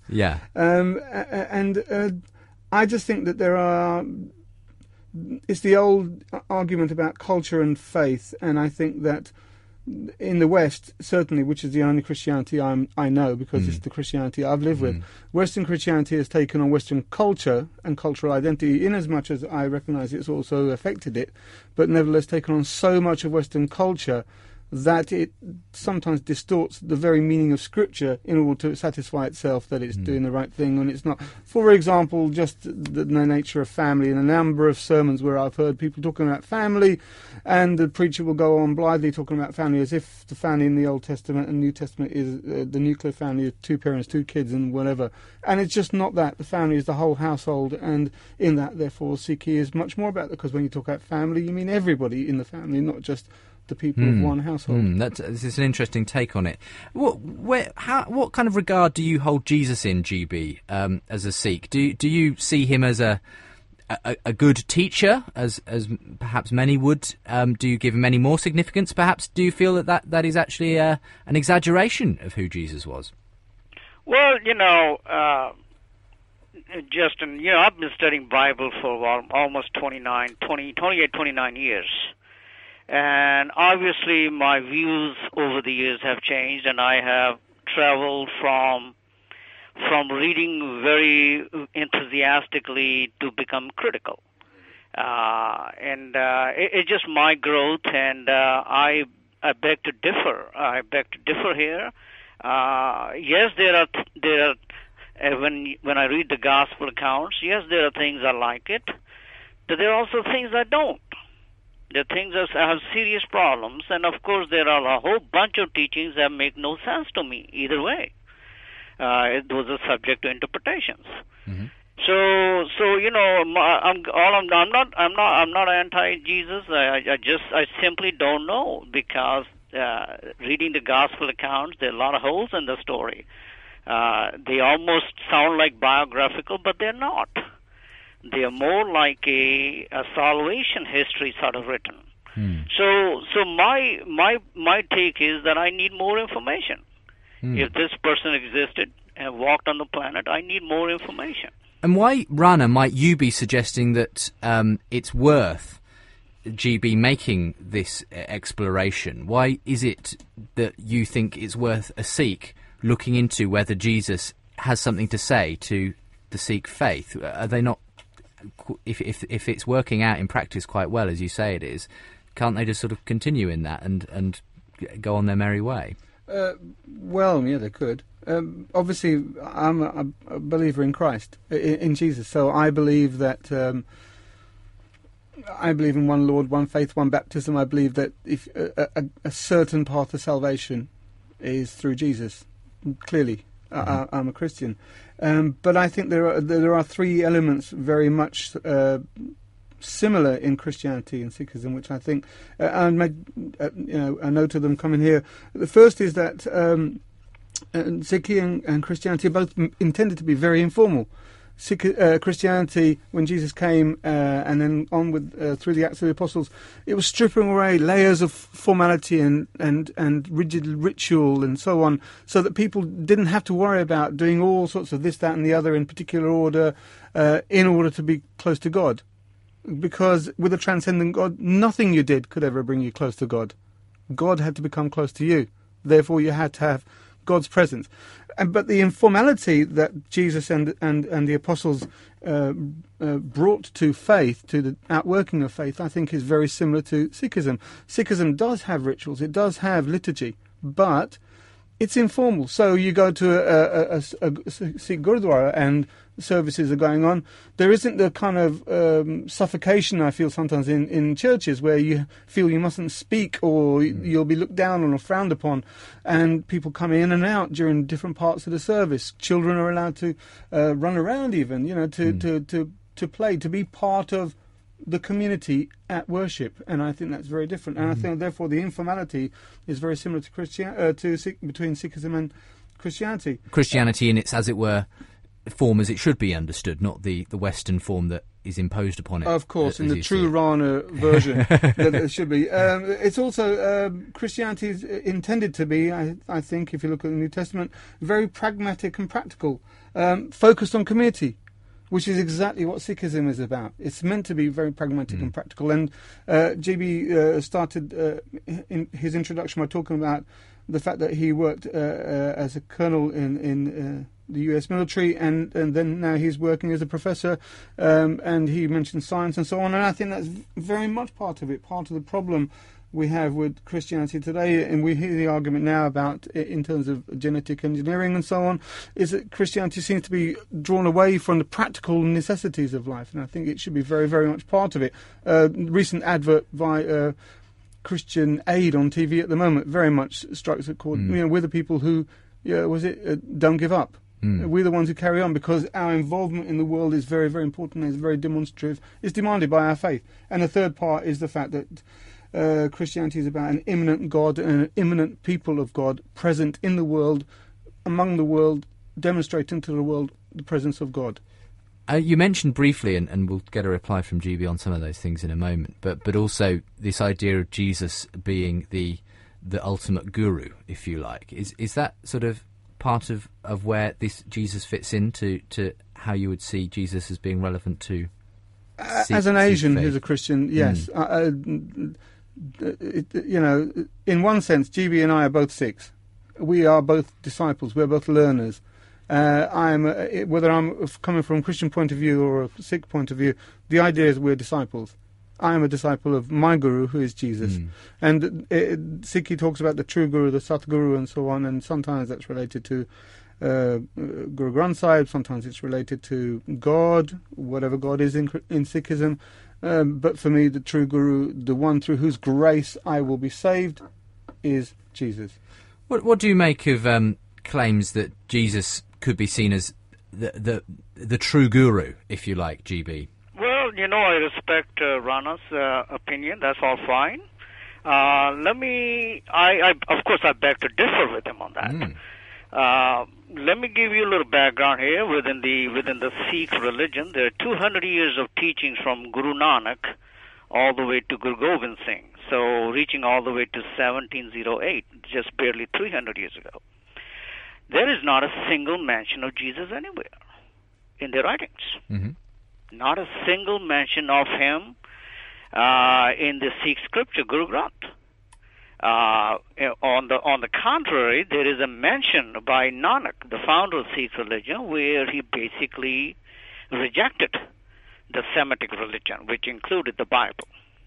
And I just think that it's the old argument about culture and faith, and I think that in the West, certainly, which is the only Christianity I know, because it's the Christianity I've lived with, Western Christianity has taken on Western culture and cultural identity, in as much as I recognise it's also affected it, but nevertheless taken on so much of Western culture that it sometimes distorts the very meaning of Scripture in order to satisfy itself that it's doing the right thing when it's not. For example, just the nature of family. In a number of sermons where I've heard people talking about family, and the preacher will go on blithely talking about family as if the family in the Old Testament and New Testament is the nuclear family of 2 parents, 2 kids and whatever. And it's just not that. The family is the whole household, and in that, therefore, Sikhi is much more about that, because when you talk about family, you mean everybody in the family, not just the people of one household. This is an interesting take on it. What kind of regard do you hold Jesus in, GB, as a Sikh? Do you see him as a good teacher, as perhaps many would? Do you give him any more significance? Perhaps do you feel that is actually an exaggeration of who Jesus was? Well, Justin, I've been studying Bible for almost 29 years. And obviously my views over the years have changed, and I have traveled from reading very enthusiastically to become critical. It's just my growth, and I beg to differ. I beg to differ here. Yes, there are when I read the gospel accounts, yes, there are things I like it, but there are also things I don't. There are things that have serious problems, and of course there are a whole bunch of teachings that make no sense to me either way. Those are subject to interpretations. Mm-hmm. I'm not anti-Jesus. I simply don't know, because reading the gospel accounts, there are a lot of holes in the story. They almost sound like biographical, but they're not. They are more like a salvation history sort of written. So my take is that I need more information. If this person existed and walked on the planet, I need more information. And why, Rana, might you be suggesting that it's worth GB making this exploration? Why is it that you think it's worth a Sikh looking into whether Jesus has something to say to the Sikh faith? Are they not? If it's working out in practice quite well, as you say it is, can't they just sort of continue in that and go on their merry way? Well, yeah, they could. Obviously, I'm a believer in Christ, in Jesus, so I believe that I believe in one Lord, one faith, one baptism. I believe that if a certain path to salvation is through Jesus, clearly. I'm a Christian, but I think there are 3 elements very much similar in Christianity and Sikhism, which I think I made a note of them coming here. The first is that Sikhi and Christianity are both intended to be very informal. Christianity, when Jesus came and then on with through the Acts of the Apostles, it was stripping away layers of formality and rigid ritual and so on, so that people didn't have to worry about doing all sorts of this, that and the other in particular order in order to be close to God. Because with a transcendent God, nothing you did could ever bring you close to God. God had to become close to you. Therefore, you had to have God's presence. But the informality that Jesus and the apostles brought to faith, to the outworking of faith, I think is very similar to Sikhism. Sikhism does have rituals, it does have liturgy, but it's informal. So you go to a Sikh Gurudwara and services are going on. There isn't the kind of suffocation I feel sometimes in churches where you feel you mustn't speak or you'll be looked down on or frowned upon, and people come in and out during different parts of the service. Children are allowed to run around even, to play, to be part of the community at worship, and I think that's very different. And I think, therefore, the informality is very similar to between Sikhism and Christianity. Christianity in its, as it were, form as it should be understood, not the Western form that is imposed upon it. Of course, in the true Rana version that it should be. It's also Christianity is intended to be, I think, if you look at the New Testament, very pragmatic and practical, focused on community, which is exactly what Sikhism is about. It's meant to be very pragmatic and practical. And GB started in his introduction by talking about the fact that he worked as a colonel in the U.S. military, and then now he's working as a professor, and he mentioned science and so on, and I think that's very much part of it, part of the problem we have with Christianity today, and we hear the argument now about, in terms of genetic engineering and so on, is that Christianity seems to be drawn away from the practical necessities of life, and I think it should be very, very much part of it. Recent advert by Christian Aid on TV at the moment very much strikes a chord. We're the people who, don't give up. We're the ones who carry on, because our involvement in the world is very, very important, is very demonstrative, is demanded by our faith. And the third part is the fact that Christianity is about an immanent God and an immanent people of God present in the world, among the world, demonstrating to the world the presence of God. You mentioned briefly, and we'll get a reply from GB on some of those things in a moment, but also this idea of Jesus being the ultimate guru, if you like. Is that sort of part of where this Jesus fits into to how you would see Jesus as being relevant to as an Asian who's a Christian? Yes. In one sense, GB and I are both Sikhs. We are both disciples. We're both learners. Whether I'm coming from a Christian point of view or a Sikh point of view, the idea is we're disciples. I am a disciple of my guru, who is Jesus. And Sikhi talks about the true guru, the Satguru, and so on, and sometimes that's related to Guru Granth Sahib, sometimes it's related to God, whatever God is in Sikhism. But for me, the true guru, the one through whose grace I will be saved, is Jesus. What do you make of claims that Jesus could be seen as the true guru, if you like, GB? Well, I respect Rana's opinion. That's all fine. Of course, I beg to differ with him on that. Let me give you a little background here. Within the Sikh religion, there are 200 years of teachings from Guru Nanak all the way to Guru Gobind Singh. So reaching all the way to 1708, just barely 300 years ago. There is not a single mention of Jesus anywhere in their writings. Not a single mention of him in the Sikh scripture, Guru Granth. On the contrary, there is a mention by Nanak, the founder of Sikh religion, where he basically rejected the Semitic religion, which included the Bible.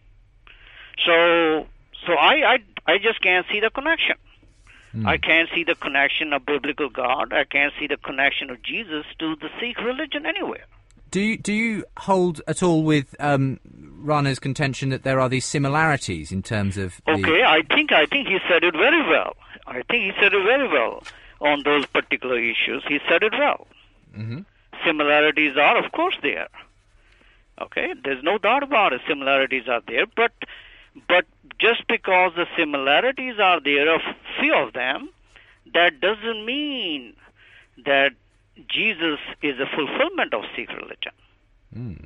So I just can't see the connection. I can't see the connection of biblical God. I can't see the connection of Jesus to the Sikh religion anywhere. Do you hold at all with Rana's contention that there are these similarities in terms of? Okay, I think he said it very well. I think he said it very well on those particular issues. He said it well. Similarities are, of course, there. Okay, there's no doubt about it. Similarities are there, but just because the similarities are there, a few of them, that doesn't mean that Jesus is a fulfillment of Sikh religion.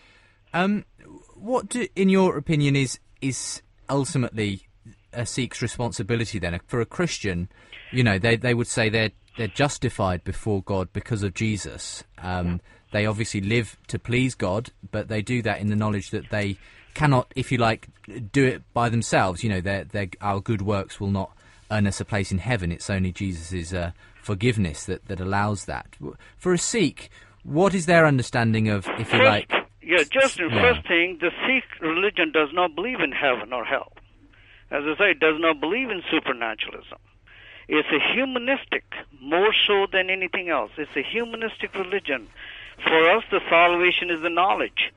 What, in your opinion, is ultimately a Sikh's responsibility then? For a Christian, they would say they're justified before God because of Jesus. They obviously live to please God, but they do that in the knowledge that they cannot, if you like, do it by themselves. Our good works will not earn us a place in heaven. It's only Jesus' forgiveness that allows that. For a Sikh, what is their understanding of, if you like... First thing, the Sikh religion does not believe in heaven or hell. As I say, it does not believe in supernaturalism. It's a humanistic, more so than anything else. It's a humanistic religion. For us, the salvation is the knowledge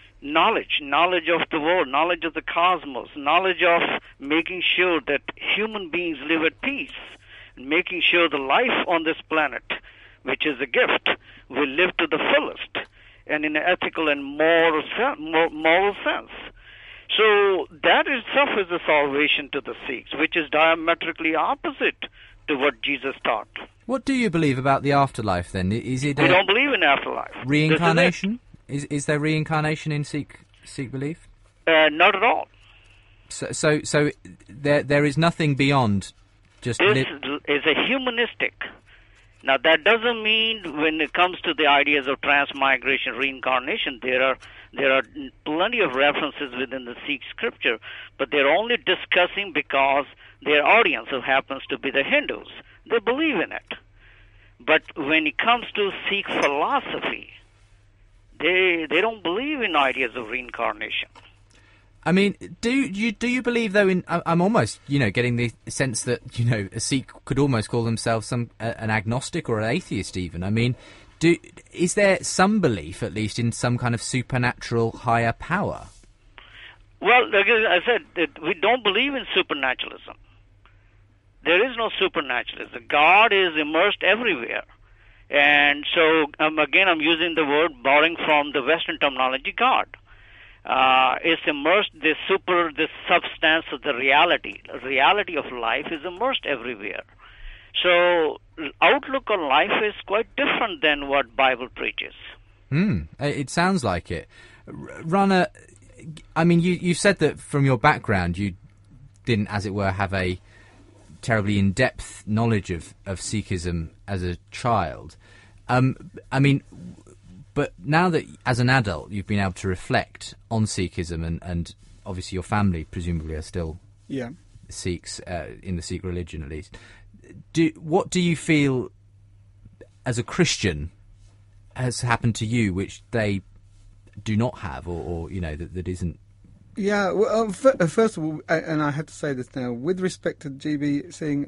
of the world, knowledge of the cosmos, knowledge of making sure that human beings live at peace, making sure the life on this planet, which is a gift, will live to the fullest and in an ethical and moral sense. So that itself is a salvation to the Sikhs, which is diametrically opposite to what Jesus taught. What do you believe about the afterlife then? Is it? We don't believe in afterlife. Reincarnation? Is there reincarnation in Sikh belief? Not at all. So there is nothing beyond just... This is a humanistic. Now, that doesn't mean when it comes to the ideas of transmigration, reincarnation, there are There are plenty of references within the Sikh scripture, but they're only discussing because their audience, who happens to be the Hindus, they believe in it. But when it comes to Sikh philosophy, they don't believe in ideas of reincarnation. I mean, do you believe, though, I'm almost, getting the sense that, a Sikh could almost call themselves an agnostic or an atheist even. I mean, is there some belief, at least, in some kind of supernatural higher power? Well, like I said, we don't believe in supernaturalism. There is no supernaturalism. God is immersed everywhere. And so, again, I'm using the word borrowing from the Western terminology, God. It's immersed, this substance of the reality. The reality of life is immersed everywhere. So, outlook on life is quite different than what Bible preaches. It sounds like it. Rana, I mean, you said that from your background you didn't, as it were, have a terribly in-depth knowledge of Sikhism as a child. I mean, but now that, as an adult, you've been able to reflect on Sikhism, and obviously your family presumably are still Sikhs, in the Sikh religion at least. What do you feel, as a Christian, has happened to you which they do not have, or that isn't? Yeah, well, first of all, and I have to say this now, with respect to GB saying,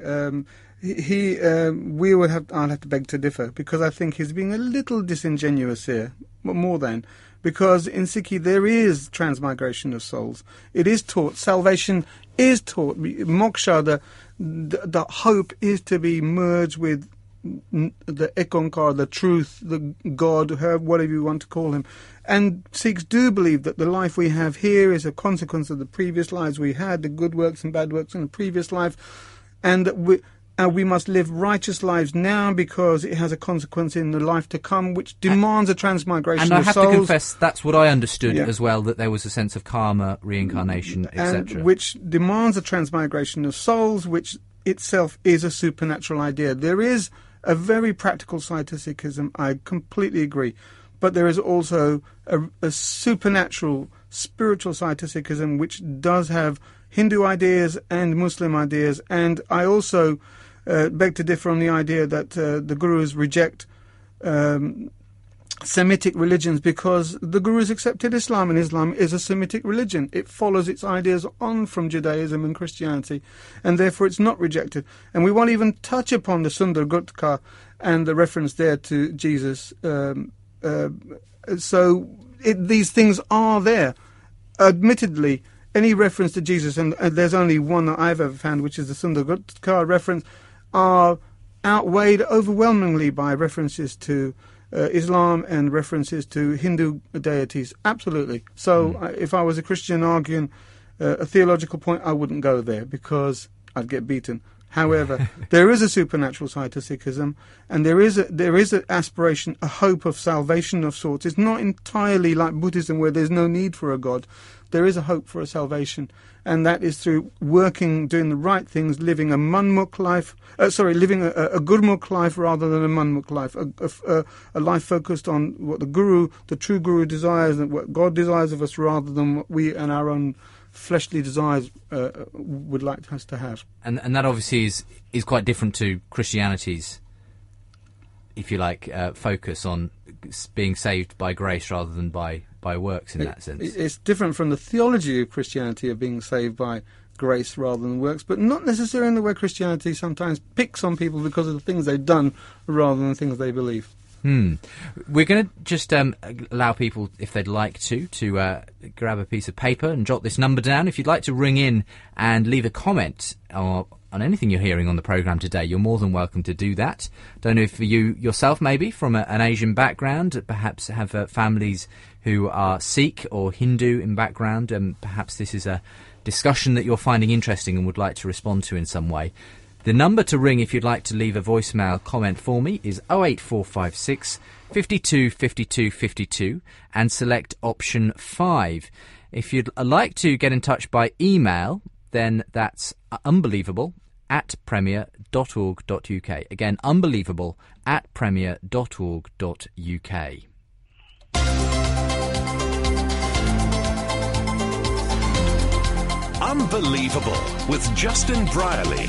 I'll have to beg to differ, because I think he's being a little disingenuous here, more than, because in Sikhi there is transmigration of souls. It is taught, salvation is taught, moksha, the hope is to be merged with the Ekonkar, the truth, the God, whatever you want to call him. And Sikhs do believe that the life we have here is a consequence of the previous lives we had, the good works and bad works in the previous life, and that we must live righteous lives now because it has a consequence in the life to come, which demands a transmigration of souls. And I have to confess, that's what I understood as well, that there was a sense of karma, reincarnation, etc. Which demands a transmigration of souls, which itself is a supernatural idea. There is a very practical side to Sikhism, I completely agree. But there is also a supernatural, spiritual side to Sikhism, which does have Hindu ideas and Muslim ideas. And I also beg to differ on the idea that the Gurus reject Semitic religions, because the Gurus accepted Islam, and Islam is a Semitic religion. It follows its ideas on from Judaism and Christianity, and therefore it's not rejected. And we won't even touch upon the Sundar Gutka and the reference there to Jesus. These things are there. Admittedly, any reference to Jesus, and there's only one that I've ever found, which is the Sundar Gutka reference, are outweighed overwhelmingly by references to Islam and references to Hindu deities. Absolutely. So if I was a Christian arguing a theological point, I wouldn't go there because I'd get beaten. However, there is a supernatural side to Sikhism, and there is an aspiration, a hope of salvation of sorts. It's not entirely like Buddhism, where there's no need for a god. There is a hope for a salvation, and that is through working, doing the right things, living a manmukh life. Living a gurmukh life rather than a manmukh life. A life focused on what the true Guru desires, and what God desires of us, rather than what we and our own fleshly desires would like us to have. And that obviously is quite different to Christianity's, if you like, focus on being saved by grace rather than by works in that sense. It's different from the theology of Christianity of being saved by grace rather than works, but not necessarily in the way Christianity sometimes picks on people because of the things they've done rather than the things they believe. We're going to just allow people, if they'd like to grab a piece of paper and jot this number down. If you'd like to ring in and leave a comment on anything you're hearing on the programme today, you're more than welcome to do that. Don't know if you yourself, maybe from an Asian background, perhaps have families who are Sikh or Hindu in background, and perhaps this is a discussion that you're finding interesting and would like to respond to in some way. The number to ring if you'd like to leave a voicemail comment for me is 08456 52 52 52 and select option 5. If you'd like to get in touch by email, then that's unbelievable@premier.org.uk. Again, unbelievable@premier.org.uk. Unbelievable with Justin Brierley.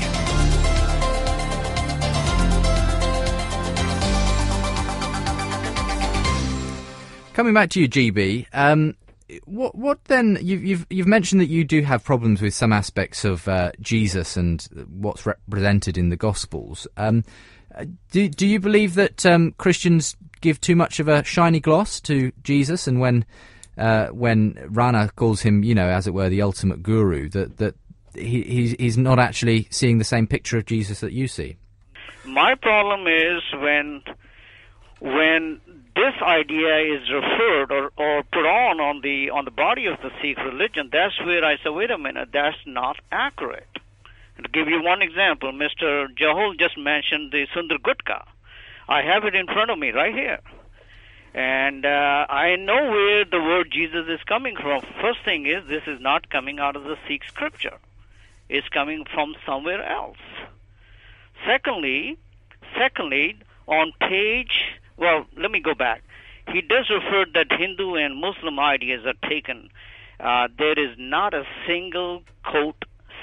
Coming back to you, GB, what then? You've mentioned that you do have problems with some aspects of Jesus and what's represented in the Gospels. Do you believe that Christians give too much of a shiny gloss to Jesus, and when Rana calls him, as it were, the ultimate guru, that he's not actually seeing the same picture of Jesus that you see? My problem is when this idea is referred or put on the body of the Sikh religion, that's where I say, wait a minute, that's not accurate. To give you one example, Mr. Jahul just mentioned the Sundar Gutka. I have it in front of me right here. And I know where the word Jesus is coming from. First thing is, this is not coming out of the Sikh scripture. It's coming from somewhere else. Secondly, on page... Well, let me go back. He does refer that Hindu and Muslim ideas are taken. There is not a single quote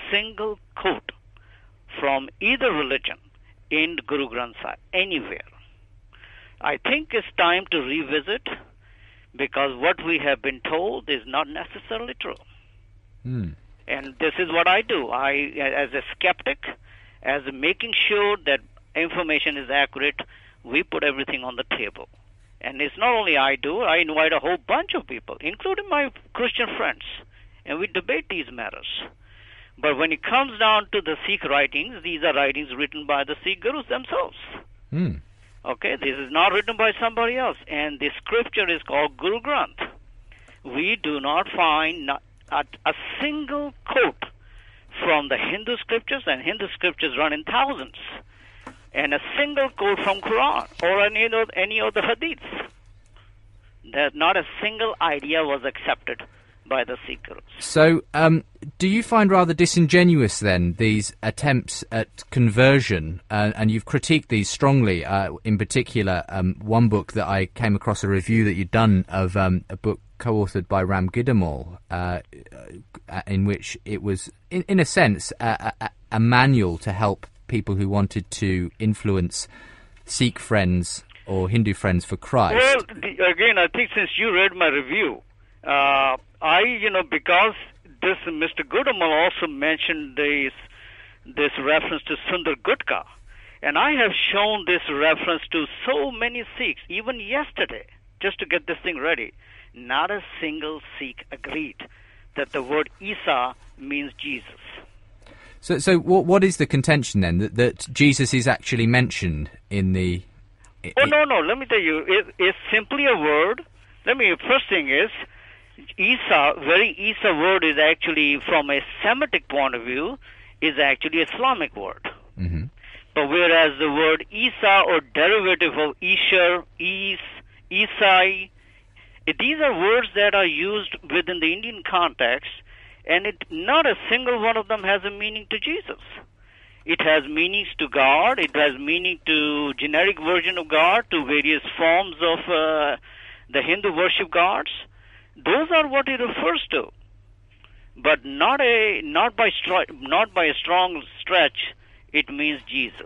from either religion in Guru Granth Sahib anywhere. I think it's time to revisit, because what we have been told is not necessarily true. And this is what I do. I, as a skeptic, as making sure that information is accurate, we put everything on the table. And it's not only I do, I invite a whole bunch of people, including my Christian friends, and we debate these matters. But when it comes down to the Sikh writings, these are writings written by the Sikh gurus themselves. Okay, this is not written by somebody else. And the scripture is called Guru Granth. We do not find a single quote from the Hindu scriptures, and Hindu scriptures run in thousands, and a single quote from Quran or any of the hadiths. That not a single idea was accepted by the Sikh gurus. So, do you find rather disingenuous then these attempts at conversion? And you've critiqued these strongly. In particular, one book that I came across, a review that you'd done of a book co-authored by Ram Gidamal, in which it was, in a sense, a manual to help people who wanted to influence Sikh friends or Hindu friends for Christ. Well, again, I think since you read my review, because this Mr. Gudamal also mentioned this reference to Sundar Gutka, and I have shown this reference to so many Sikhs, even yesterday, just to get this thing ready. Not a single Sikh agreed that the word Isa means Jesus. So what is the contention then? That Jesus is actually mentioned in the... No. Let me tell you. It's simply a word. First thing is, Isa word is actually, from a Semitic point of view, is actually an Islamic word. Mm-hmm. But whereas the word Isa, or derivative of Isher, Isai, these are words that are used within the Indian context, and not a single one of them has a meaning to Jesus. It has meanings to God, it has meaning to generic version of God, to various forms of the Hindu worship gods. Those are what it refers to. But not by a strong stretch, it means Jesus.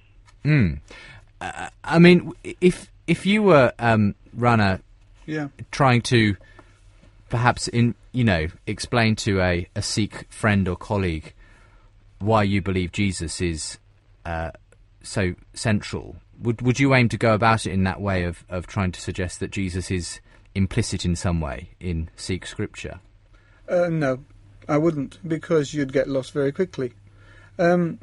I mean, if you were Rana, trying to perhaps explain to a Sikh friend or colleague why you believe Jesus is so central, would you aim to go about it in that way of trying to suggest that Jesus is implicit in some way in Sikh scripture? No, I wouldn't, because you'd get lost very quickly. And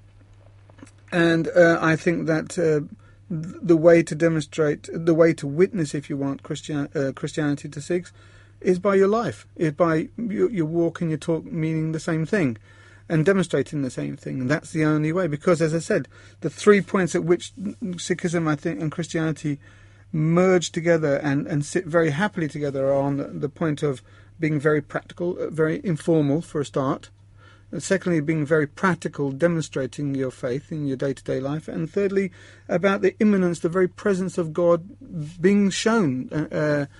I think that the way to demonstrate, the way to witness, if you want, Christianity to Sikhs, is by your life, is by your walk and your talk meaning the same thing and demonstrating the same thing. And that's the only way, because, as I said, the 3 points at which Sikhism, I think, and Christianity merge together and sit very happily together are on the point of being very practical, very informal for a start. And secondly, being very practical, demonstrating your faith in your day-to-day life. And thirdly, about the immanence, the very presence of God being shown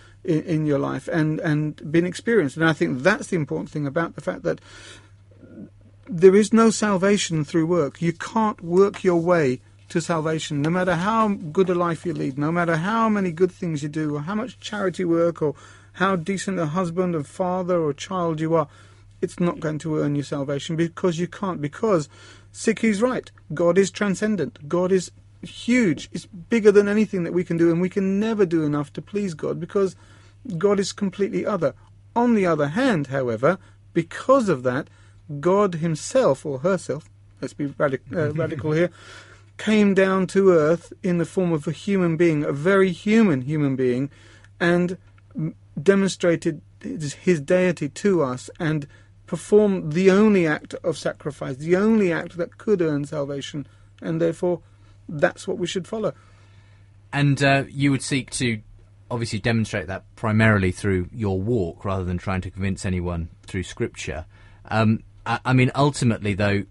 in your life and being experienced. And I think that's the important thing about the fact that there is no salvation through work. You can't work your way to salvation, no matter how good a life you lead, no matter how many good things you do, or how much charity work, or how decent a husband or father or child you are. It's not going to earn you salvation, because you can't. Because Sikhi's right. God is transcendent. God is huge. It's bigger than anything that we can do, and we can never do enough to please God, because God is completely other. On the other hand, however, because of that, God himself, or herself, let's be radical here, came down to earth in the form of a human being, a very human being, and demonstrated his deity to us, and performed the only act of sacrifice, the only act that could earn salvation, and therefore that's what we should follow. And you would seek to obviously demonstrate that primarily through your walk, rather than trying to convince anyone through Scripture. I mean, ultimately, though,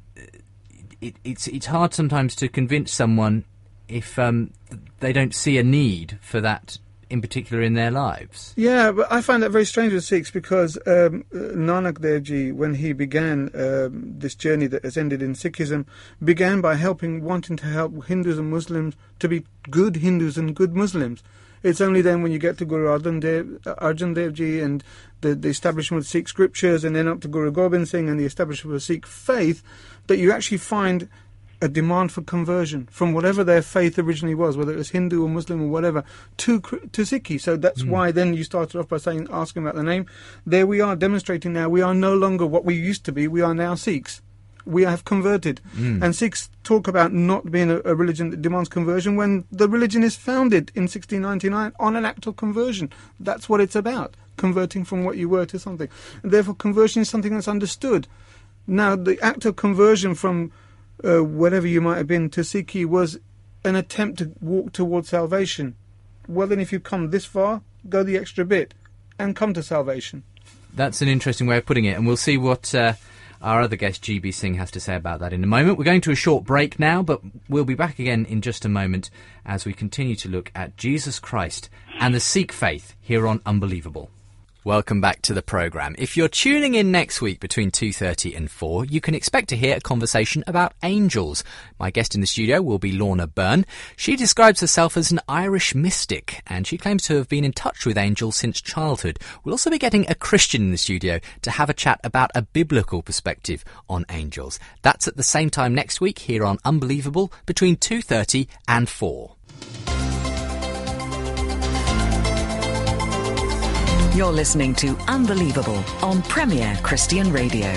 it's hard sometimes to convince someone if they don't see a need for that in particular in their lives. Yeah, but I find that very strange with Sikhs, because Nanak Dev Ji, when he began this journey that has ended in Sikhism, began by wanting to help Hindus and Muslims to be good Hindus and good Muslims. It's only then when you get to Guru Arjan Dev Ji and the establishment of Sikh scriptures, and then up to Guru Gobind Singh and the establishment of Sikh faith, that you actually find a demand for conversion from whatever their faith originally was, whether it was Hindu or Muslim or whatever, to Sikhi. So that's why then you started off by asking about the name. There we are demonstrating now we are no longer what we used to be. We are now Sikhs. We have converted. And Sikhs talk about not being a religion that demands conversion, when the religion is founded in 1699 on an act of conversion. That's what it's about, converting from what you were to something. And therefore conversion is something that's understood. Now, the act of conversion from whatever you might have been to Sikhi was an attempt to walk towards salvation. Well, then if you've come this far, go the extra bit and come to salvation. That's an interesting way of putting it, and we'll see what our other guest, GB Singh, has to say about that in a moment. We're going to a short break now, but we'll be back again in just a moment as we continue to look at Jesus Christ and the Sikh faith here on Unbelievable. Welcome back to the programme. If you're tuning in next week between 2:30 and 4, you can expect to hear a conversation about angels. My guest in the studio will be Lorna Byrne. She describes herself as an Irish mystic, and she claims to have been in touch with angels since childhood. We'll also be getting a Christian in the studio to have a chat about a biblical perspective on angels. That's at the same time next week here on Unbelievable between 2:30 and 4. You're listening to Unbelievable on Premier Christian Radio.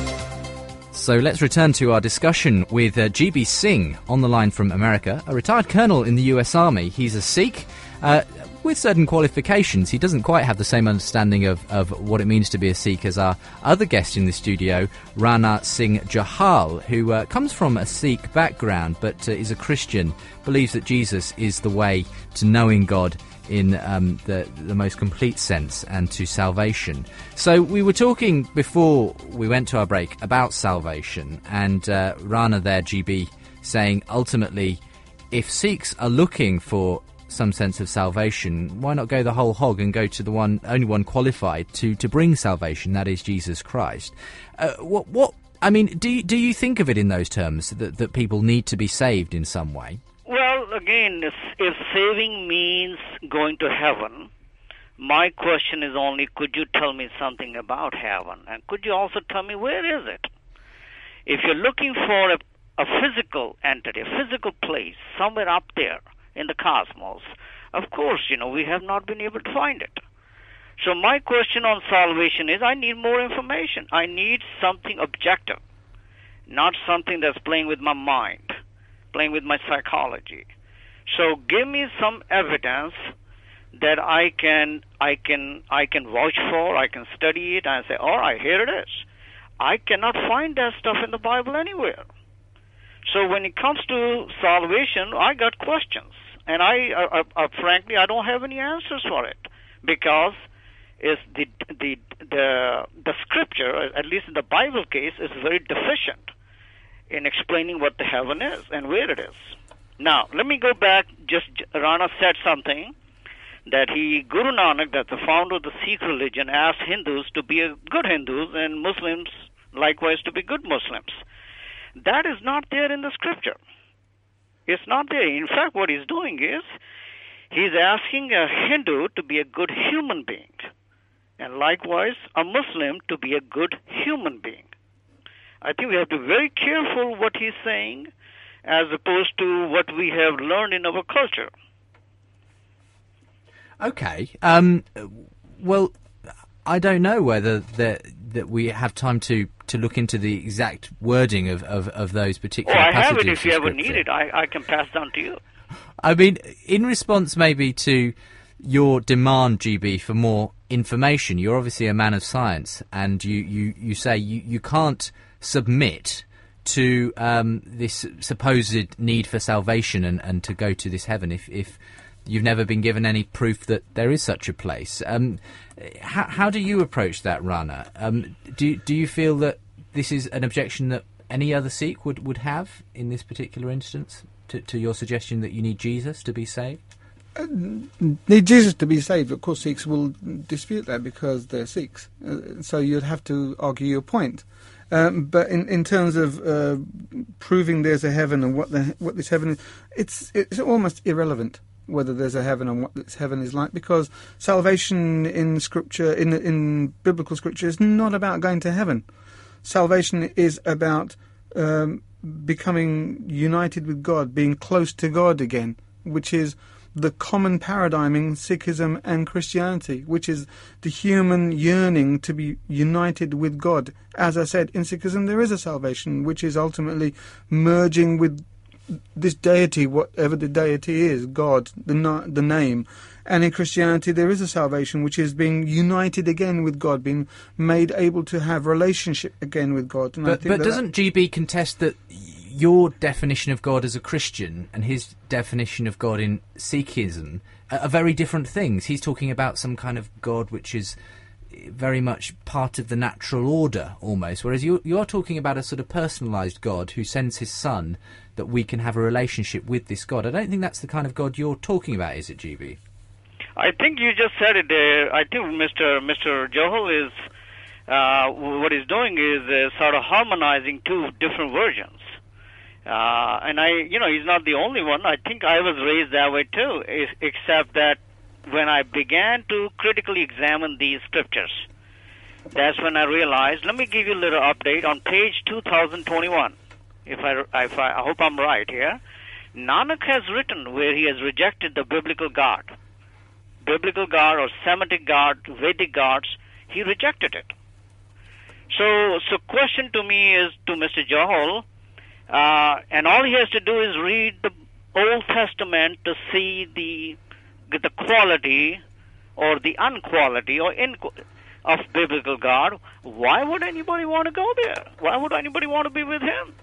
So let's return to our discussion with GB Singh on the line from America, a retired colonel in the US Army. He's a Sikh with certain qualifications. He doesn't quite have the same understanding of what it means to be a Sikh as our other guest in the studio, Rana Singh Johal, who comes from a Sikh background but is a Christian, believes that Jesus is the way to knowing God in the most complete sense and to salvation. So we were talking before we went to our break about salvation, and Rana there, GB, saying ultimately if Sikhs are looking for some sense of salvation, why not go the whole hog and go to the only one qualified to bring salvation, that is Jesus Christ. What I mean, do you think of it in those terms, that people need to be saved in some way? Well, again, if saving means going to heaven, my question is only, could you tell me something about heaven? And could you also tell me where is it? If you're looking for a physical entity, a physical place, somewhere up there in the cosmos, of course, we have not been able to find it. So my question on salvation is, I need more information. I need something objective, not something that's playing with my mind, playing with my psychology. So give me some evidence that I can vouch for, I can study it and say, all right, here it is. I cannot find that stuff in the Bible anywhere. So when it comes to salvation, I got questions. And I frankly, I don't have any answers for it, because it's the scripture, at least in the Bible case, is very deficient in explaining what the heaven is and where it is. Now, let me go back. Just Rana said something that Guru Nanak, that the founder of the Sikh religion, asked Hindus to be good Hindus and Muslims likewise to be good Muslims. That is not there in the scripture. It's not there. In fact, what he's doing is he's asking a Hindu to be a good human being, and likewise a Muslim to be a good human being. I think we have to be very careful what he's saying as opposed to what we have learned in our culture. Okay. Well, I don't know whether that we have time to look into the exact wording of those particular passages. I have it if you ever need it. I can pass down to you. I mean, in response maybe to your demand, GB, for more information, you're obviously a man of science, and you say you can't submit to this supposed need for salvation and to go to this heaven if you've never been given any proof that there is such a place. How do you approach that, Rana? Do you feel that this is an objection that any other Sikh would have in this particular instance to your suggestion that you need Jesus to be saved? Need Jesus to be saved. Of course, Sikhs will dispute that because they're Sikhs. So you'd have to argue your point. But in terms of proving there's a heaven and what this heaven is, it's almost irrelevant whether there's a heaven and what this heaven is like, because salvation in Scripture, in biblical Scripture, is not about going to heaven. Salvation is about becoming united with God, being close to God again, which is the common paradigm in Sikhism and Christianity, which is the human yearning to be united with God. As I said, in Sikhism there is a salvation, which is ultimately merging with this deity, whatever the deity is, God, the name. And in Christianity there is a salvation, which is being united again with God, being made able to have relationship again with God. And but doesn't GB contest that your definition of God as a Christian and his definition of God in Sikhism are very different things? He's talking about some kind of God which is very much part of the natural order, almost, whereas you are talking about a sort of personalised God who sends his son that we can have a relationship with this God. I don't think that's the kind of God you're talking about, is it, GB? I think you just said it there. I think Mr. Johal is what he's doing is sort of harmonizing two different versions. And he's not the only one. I think I was raised that way too, except that when I began to critically examine these scriptures, that's when I realized, let me give you a little update on page 2021. If I hope I'm right here. Nanak has written where he has rejected the biblical God or Semitic God, Vedic gods, he rejected it. So question to me is to Mr. Johal, and all he has to do is read the Old Testament to see the quality or the unquality of biblical God. Why would anybody want to go there? Why would anybody want to be with him?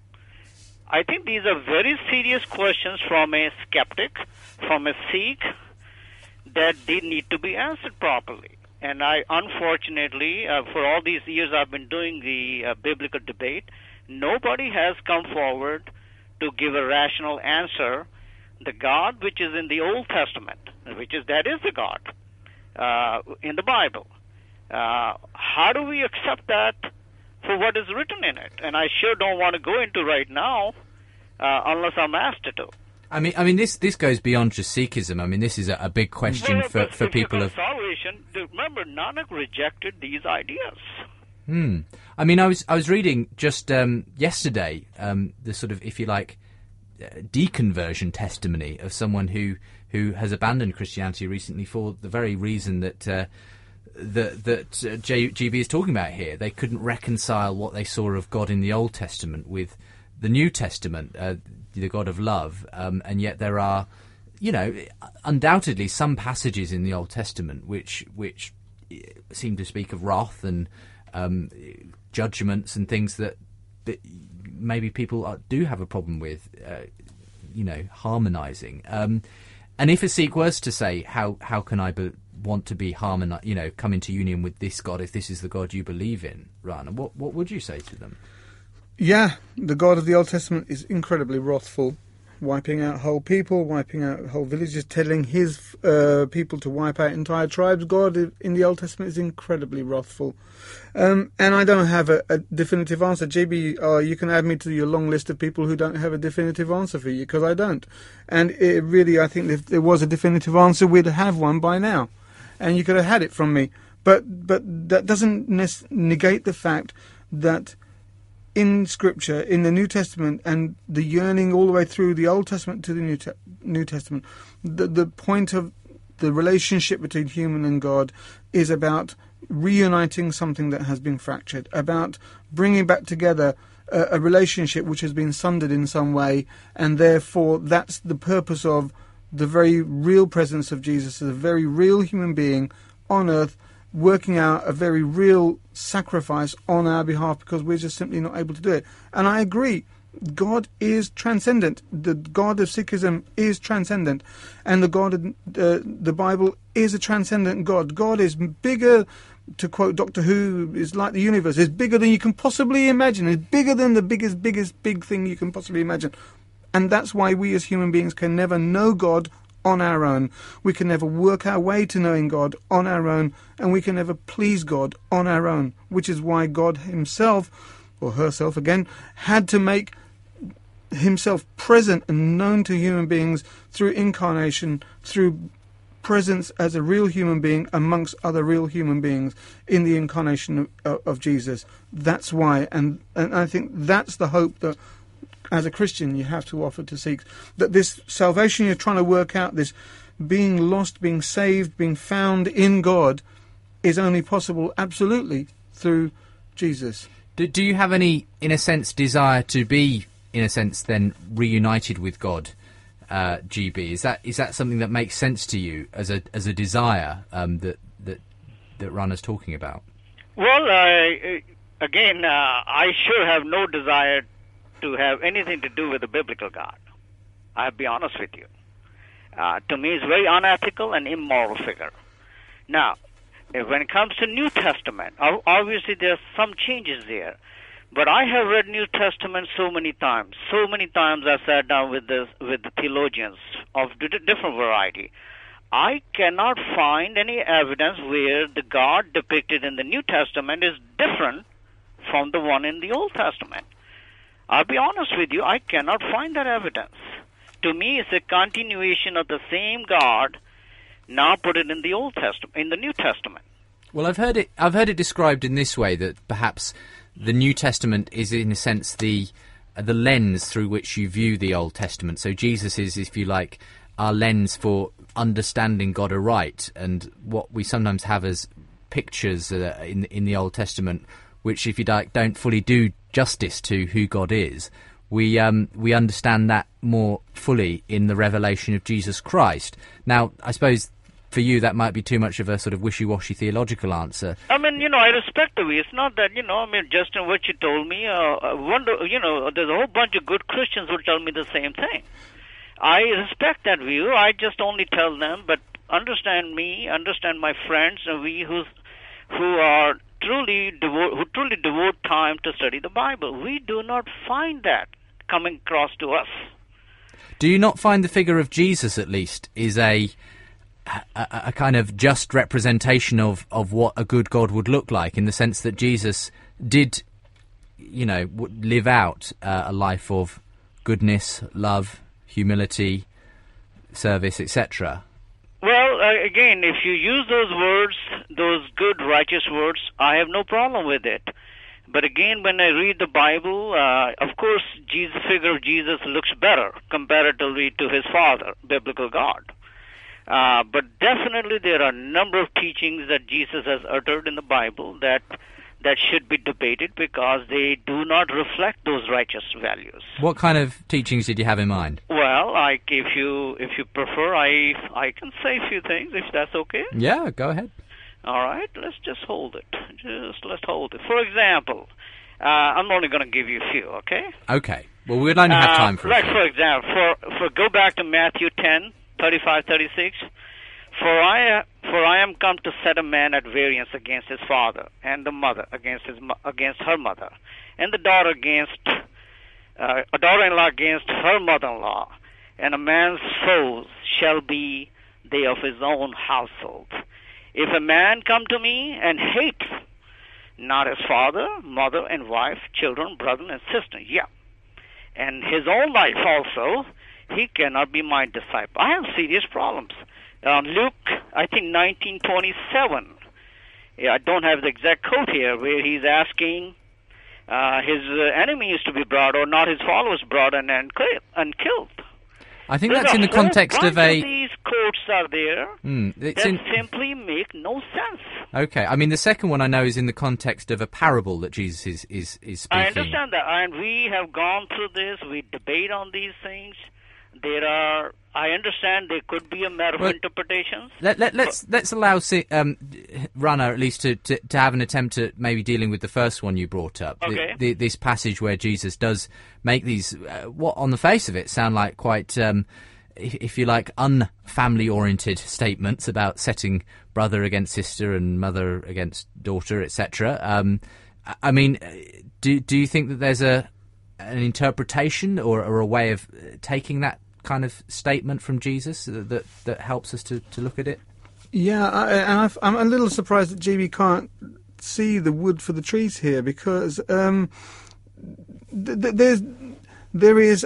I think these are very serious questions from a skeptic, from a Sikh, that they need to be answered properly. And I, unfortunately, for all these years I've been doing the biblical debate, nobody has come forward to give a rational answer. The God which is in the Old Testament, that is the God in the Bible. How do we accept that for what is written in it? And I sure don't want to go into right now unless I'm asked to. I mean, this goes beyond just Sikhism. I mean, this is a big question for people of salvation. Remember, Nanak rejected these ideas. I mean, I was reading just yesterday the sort of, if you like, deconversion testimony of someone who has abandoned Christianity recently for the very reason that GB is talking about here. They couldn't reconcile what they saw of God in the Old Testament with the New Testament, the God of love, and yet there are, undoubtedly some passages in the Old Testament which seem to speak of wrath and judgments and things that maybe people do have a problem with, harmonising. And if a Sikh was to say, how can I want to be come into union with this God if this is the God you believe in, Rana, what would you say to them? Yeah, the God of the Old Testament is incredibly wrathful. wiping out whole people, wiping out whole villages, telling his people to wipe out entire tribes. God in the Old Testament is incredibly wrathful. And I don't have a definitive answer. GB, you can add me to your long list of people who don't have a definitive answer for you, because I don't. And it really, I think if there was a definitive answer, we'd have one by now. And you could have had it from me. But that doesn't negate the fact that in Scripture, in the New Testament, and the yearning all the way through the Old Testament to the New Testament, the point of the relationship between human and God is about reuniting something that has been fractured, about bringing back together a relationship which has been sundered in some way, and therefore that's the purpose of the very real presence of Jesus as a very real human being on earth, working out a very real sacrifice on our behalf, because we're just simply not able to do it. And I agree, God is transcendent. The God of Sikhism is transcendent, and the God of the Bible is a transcendent God. God is bigger, to quote Doctor Who, is like the universe. It's bigger than you can possibly imagine. It's bigger than the biggest big thing you can possibly imagine. And that's why we as human beings can never know God on our own. We can never work our way to knowing God on our own, and we can never please God on our own, which is why God himself, or herself again, had to make himself present and known to human beings through incarnation, through presence as a real human being amongst other real human beings in the incarnation of Jesus. That's why, and I think that's the hope that as a Christian you have to offer to Sikhs, that this salvation you're trying to work out, this being lost, being saved, being found in God, is only possible absolutely through Jesus. Do you have any, in a sense, desire to be, in a sense, then reunited with God, GB? Is that something that makes sense to you as a desire that Rana's talking about? Well, again, I sure have no desire to have anything to do with the biblical God. I'll be honest with you. To me, it's very unethical and immoral figure. Now, when it comes to New Testament, obviously there are some changes there. But I have read New Testament so many times. So many times I sat down with the theologians of different variety. I cannot find any evidence where the God depicted in the New Testament is different from the one in the Old Testament. I'll be honest with you, I cannot find that evidence. To me, it's a continuation of the same God, now put it in the Old Testament, in the New Testament. Well, I've heard it described in this way, that perhaps the New Testament is, in a sense, the lens through which you view the Old Testament. So Jesus is, if you like, our lens for understanding God aright, and what we sometimes have as pictures in the Old Testament, which, if you like, don't fully do justice to who God is. We understand that more fully in the revelation of Jesus Christ. Now, I suppose for you that might be too much of a sort of wishy-washy theological answer. I mean, I respect the way. It's not that, Justin, what you told me, I wonder, there's a whole bunch of good Christians who tell me the same thing. I respect that view. I just only tell them, but understand me, understand my friends, and we who truly devote time to study the Bible. We do not find that coming across to us. Do you not find the figure of Jesus, at least, is a kind of just representation of what a good God would look like, in the sense that Jesus did, live out a life of goodness, love, humility, service, etc.? Well, again, if you use those words, those good, righteous words, I have no problem with it. But again, when I read the Bible, of course, the figure of Jesus looks better comparatively to his Father, biblical God. But definitely there are a number of teachings that Jesus has uttered in the Bible that should be debated, because they do not reflect those righteous values. What kind of teachings did you have in mind? Well, if you prefer, I can say a few things, if that's okay. Yeah, go ahead. All right, let's just hold it. Let's hold it. For example, I'm only going to give you a few, okay? Okay. Well, we would only have time for a few. For example, go back to Matthew 10:35-36. For I am come to set a man at variance against his father, and the mother against her mother, and the daughter a daughter-in-law against her mother-in-law, and a man's foes shall be they of his own household. If a man come to me and hate not his father, mother, and wife, children, brother, and sister, and his own life also, he cannot be my disciple. I have serious problems. Luke, I think 19:27. I don't have the exact quote here, where he's asking his enemies to be brought, or not his followers brought and killed. I think that's in the context of a... These quotes are there that simply make no sense. Okay, I mean, the second one I know is in the context of a parable that Jesus is speaking. I understand that, and we have gone through this. We debate on these things. I understand there could be a matter of interpretations. Let's allow Rana at least to have an attempt at maybe dealing with the first one you brought up. Okay. This passage where Jesus does make these, what on the face of it sound like quite, if you like, unfamily-oriented statements about setting brother against sister and mother against daughter, etc. I mean, do you think that there's an interpretation or a way of taking that kind of statement from Jesus that helps us to look at it? Yeah, I'm a little surprised that GB can't see the wood for the trees here, because there is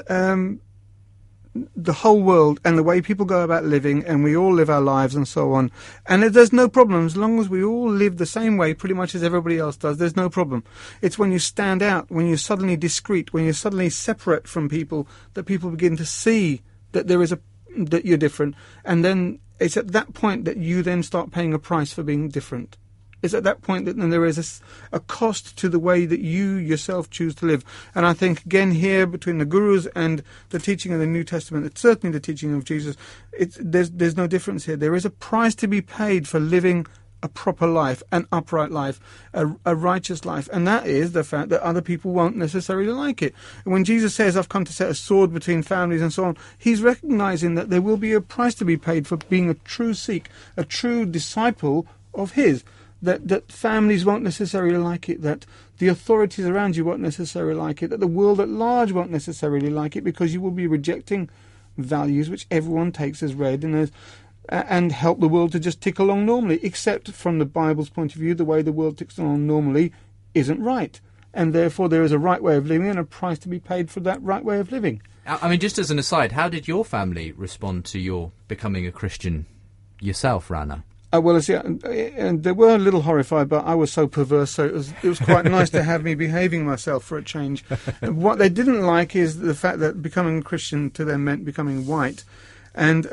the whole world and the way people go about living, and we all live our lives and so on. And there's no problem as long as we all live the same way pretty much as everybody else does. There's no problem. It's when you stand out, when you're suddenly discreet, when you're suddenly separate from people, that people begin to see that that you're different. And then it's at that point that you then start paying a price for being different. It's at that point that then there is a cost to the way that you yourself choose to live. And I think, again, here, between the gurus and the teaching of the New Testament, it's certainly the teaching of Jesus, there's no difference here. There is a price to be paid for living a proper life, an upright life, a righteous life. And that is the fact that other people won't necessarily like it. And when Jesus says, I've come to set a sword between families and so on, he's recognizing that there will be a price to be paid for being a true Sikh, a true disciple of his. That families won't necessarily like it, that the authorities around you won't necessarily like it, that the world at large won't necessarily like it, because you will be rejecting values which everyone takes as read and help the world to just tick along normally, except from the Bible's point of view, the way the world ticks along normally isn't right. And therefore there is a right way of living and a price to be paid for that right way of living. I mean, just as an aside, how did your family respond to your becoming a Christian yourself, Rana? Well, and they were a little horrified, but I was so perverse, so it was quite nice to have me behaving myself for a change. What they didn't like is the fact that becoming a Christian to them meant becoming white, and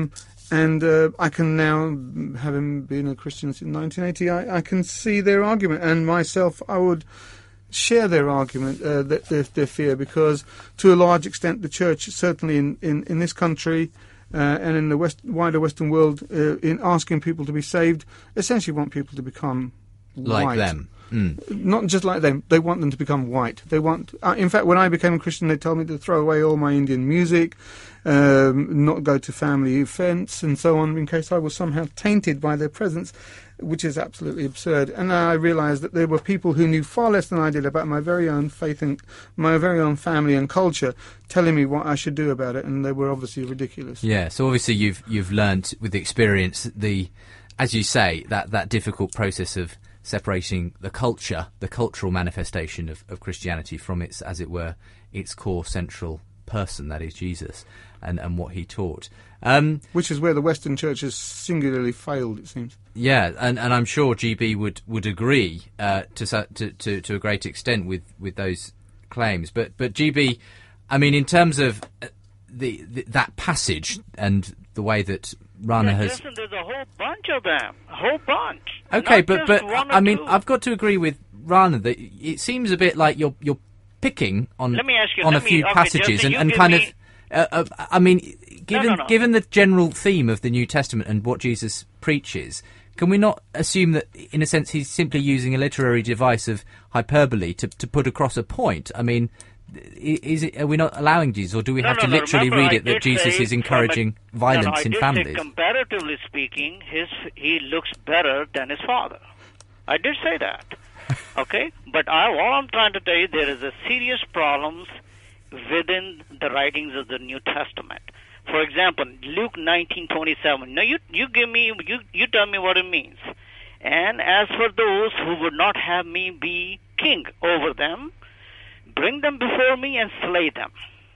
I can now, having been a Christian since 1980, I can see their argument, and myself, I would share their argument, their fear, because to a large extent the church, certainly in this country, and in the wider Western world, in asking people to be saved, essentially want people to become like white. Them. Not just like them, they want them to become white. They want. In fact, when I became a Christian, they told me to throw away all my Indian music, not go to family events and so on, in case I was somehow tainted by their presence, which is absolutely absurd. And I realised that there were people who knew far less than I did about my very own faith and my very own family and culture, telling me what I should do about it, and they were obviously ridiculous. Yeah, so obviously you've learnt with experience as you say, that difficult process of separating the cultural manifestation of Christianity from its, as it were, its core central person, that is Jesus, and what he taught. Which is where the Western Church has singularly failed, it seems. Yeah, and I'm sure GB would agree to a great extent with those claims. But GB, I mean, in terms of that passage and the way that Rana has... Listen, there's a whole bunch of them. A whole bunch. Okay, but I mean, I've got to agree with Rana that it seems a bit like you're picking on a few passages, Justin, and kind of... I mean, given the general theme of the New Testament and what Jesus preaches, can we not assume that, in a sense, he's simply using a literary device of hyperbole to put across a point? I mean... Are we not allowing Jesus, or do we have to literally read it that Jesus is encouraging violence in families? Comparatively speaking, he looks better than his father. I did say that. Okay? But all I'm trying to tell you, there is a serious problems within the writings of the New Testament. For example, Luke 19:27. Now you give me, you tell me what it means. And as for those who would not have me be king over them, bring them before me and slay them.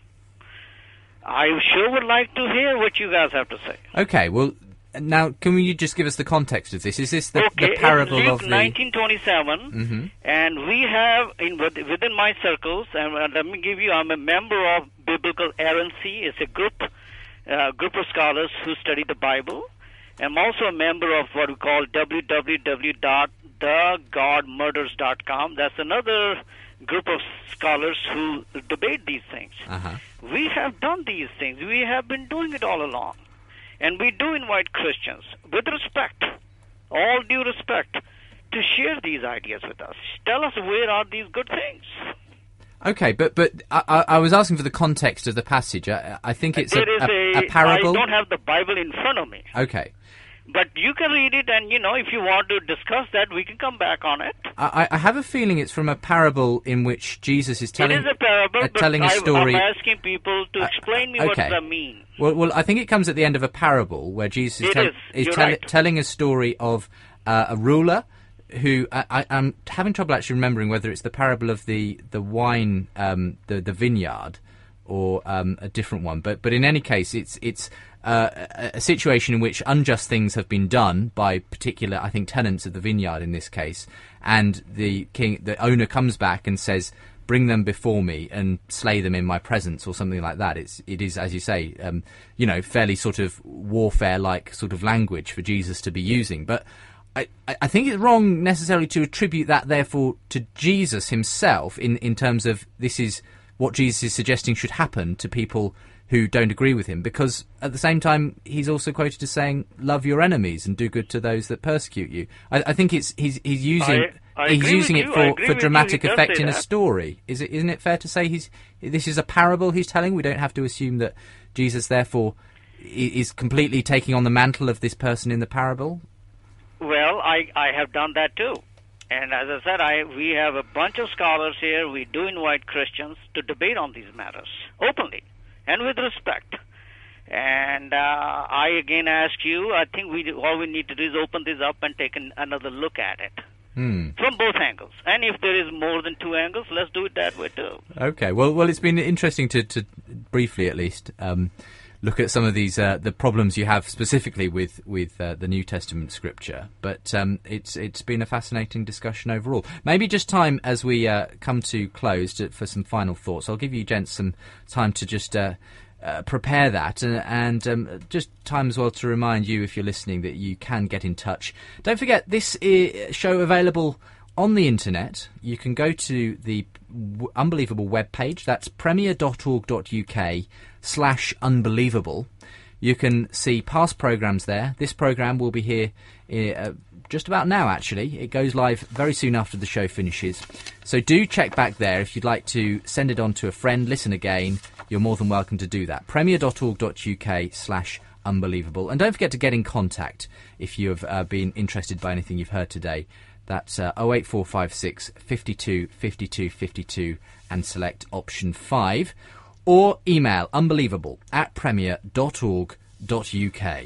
I sure would like to hear what you guys have to say. Okay, well, now can you just give us the context of this? Is this the parable it's of Luke the... 19:27, and we have, within my circles, and let me give you, I'm a member of Biblical Errancy. It's a group of scholars who study the Bible. I'm also a member of what we call www.thegodmurders.com. That's another group of scholars who debate these things. We have done these things. We have been doing it all along. And we do invite Christians, with respect, all due respect, to share these ideas with us. Tell us where are these good things. Okay, but I was asking for the context of the passage. I think it's a parable. I don't have the Bible in front of me. Okay. But you can read it, and, if you want to discuss that, we can come back on it. I have a feeling it's from a parable in which Jesus is telling... It is a parable, telling a story. I'm asking people to explain me what does that mean. Well, I think it comes at the end of a parable where Jesus is telling a story of a ruler who... I'm having trouble actually remembering whether it's the parable of the wine, the vineyard, or a different one. But in any case, it's a situation in which unjust things have been done by particular, I think, tenants of the vineyard in this case, and the owner comes back and says, "Bring them before me and slay them in my presence," or something like that. It is, as you say, fairly sort of warfare-like sort of language for Jesus to be using. But I think it's wrong necessarily to attribute that, therefore, to Jesus himself in terms of this is what Jesus is suggesting should happen to people who don't agree with him, because at the same time he's also quoted as saying, "Love your enemies and do good to those that persecute you." I think he's using it for dramatic effect in a story. Isn't it fair to say this is a parable he's telling? We don't have to assume that Jesus therefore is completely taking on the mantle of this person in the parable. Well, I have done that too. And as I said, we have a bunch of scholars here. We do invite Christians to debate on these matters openly and with respect. And I again ask you, I think all we need to do is open this up and take another look at it from both angles. And if there is more than two angles, let's do it that way too. Okay. Well, it's been interesting to briefly, at least, look at some of these the problems you have specifically with the New Testament scripture. But it's been a fascinating discussion overall. Maybe just time as we come to close for some final thoughts. I'll give you gents some time to just prepare that, and just time as well to remind you, if you're listening, that you can get in touch. Don't forget, this show available on the internet. You can go to the Unbelievable webpage. That's premier.org.uk/unbelievable. You can see past programmes there. This programme will be here just about now, actually. It goes live very soon after the show finishes. So do check back there. If you'd like to send it on to a friend, listen again, you're more than welcome to do that. premier.org.uk/unbelievable. And don't forget to get in contact if you have been interested by anything you've heard today. That's 08456 52 52 52 and select option 5. Or email unbelievable@premier.org.uk.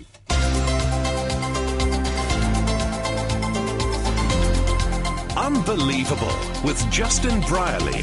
Unbelievable with Justin Brierley.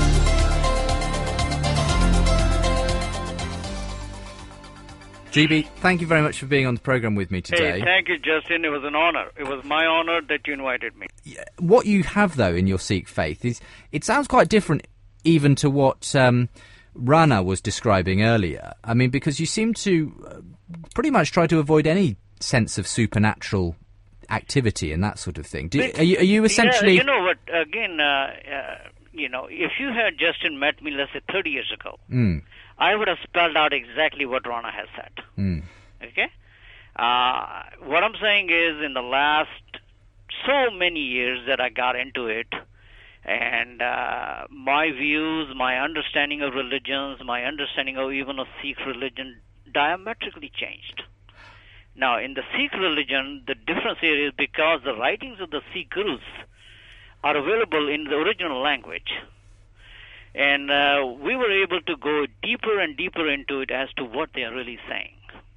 GB, thank you very much for being on the programme with me today. Hey, thank you, Justin. It was an honour. It was my honour that you invited me. What you have, though, in your Sikh faith is, it sounds quite different even to what Rana was describing earlier. I mean, because you seem to pretty much try to avoid any sense of supernatural activity and that sort of thing. Are you essentially... Yeah, you know what, again, if you had, Justin, met me, let's say, 30 years ago, I would have spelled out exactly what Rana has said. Okay? What I'm saying is, in the last so many years that I got into it, and my views, my understanding of religions, my understanding of even of Sikh religion diametrically changed. Now, in the Sikh religion, the difference here is because the writings of the Sikh gurus are available in the original language. And we were able to go deeper and deeper into it as to what they are really saying.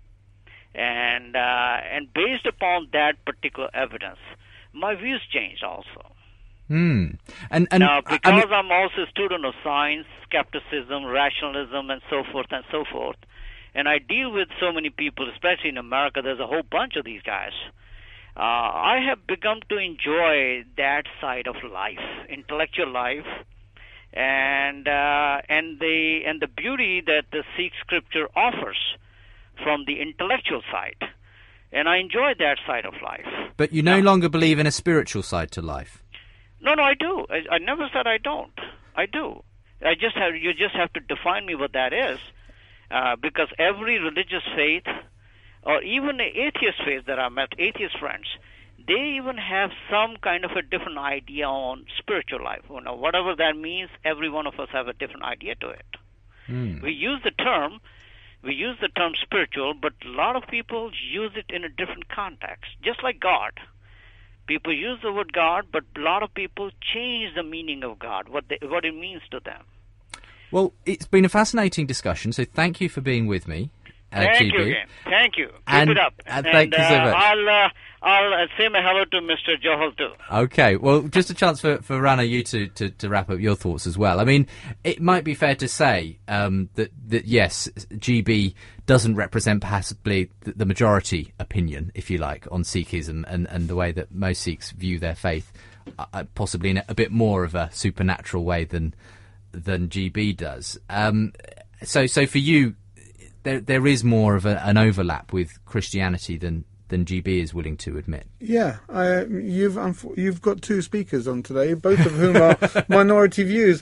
And based upon that particular evidence, my views changed also. And now, because I'm also a student of science, skepticism, rationalism, and so forth, and I deal with so many people, especially in America, there's a whole bunch of these guys. I have begun to enjoy that side of life, intellectual life, and the beauty that the Sikh scripture offers from the intellectual side. And I enjoy that side of life. But you no longer believe in a spiritual side to life? No, I do. I never said I don't. I do. You just have to define me what that is. Because every religious faith, or even the atheist faith that I met, atheist friends, they even have some kind of a different idea on spiritual life. Whatever that means, every one of us have a different idea to it. We use the term spiritual, but a lot of people use it in a different context, just like God. People use the word God, but a lot of people change the meaning of God, what it means to them. Well, it's been a fascinating discussion, so thank you for being with me. Thank you again. Thank you. Keep it up. Thank you so much. I'll say my hello to Mr. Johal too. Okay. Well, just a chance for Rana, you to wrap up your thoughts as well. I mean, it might be fair to say that yes, GB doesn't represent possibly the majority opinion, if you like, on Sikhism and the way that most Sikhs view their faith, possibly in a bit more of a supernatural way than GB does. So for you, there is more of an overlap with Christianity than GB is willing to admit. Yeah, you've got two speakers on today, both of whom are minority views,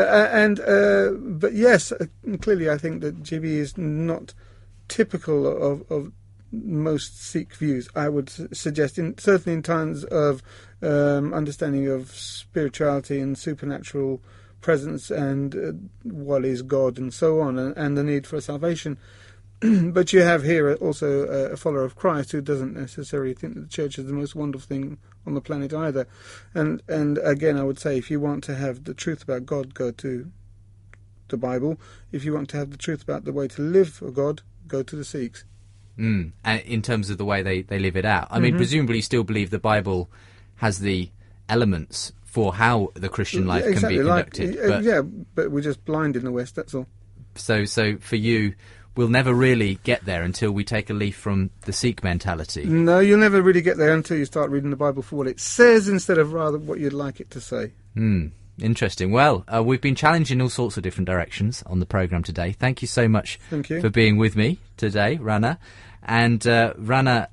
but yes, clearly I think that GB is not typical of most Sikh views. I would suggest, certainly in terms of understanding of spirituality and supernatural presence and what is God and so on, and the need for salvation. But you have here also a follower of Christ who doesn't necessarily think that the church is the most wonderful thing on the planet either. And again, I would say, if you want to have the truth about God, go to the Bible. If you want to have the truth about the way to live for God, go to the Sikhs. And in terms of the way they live it out. I mean, presumably you still believe the Bible has the elements for how the Christian life can be conducted. But we're just blind in the West, that's all. So for you, we'll never really get there until we take a leaf from the Sikh mentality. No, you'll never really get there until you start reading the Bible for what it says instead of rather what you'd like it to say. Interesting. Well, we've been challenged in all sorts of different directions on the programme today. Thank you so much for being with me today, Rana. And Rana,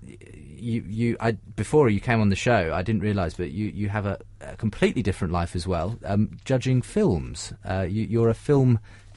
before you came on the show, I didn't realise, but you have a completely different life as well, judging films. You're a film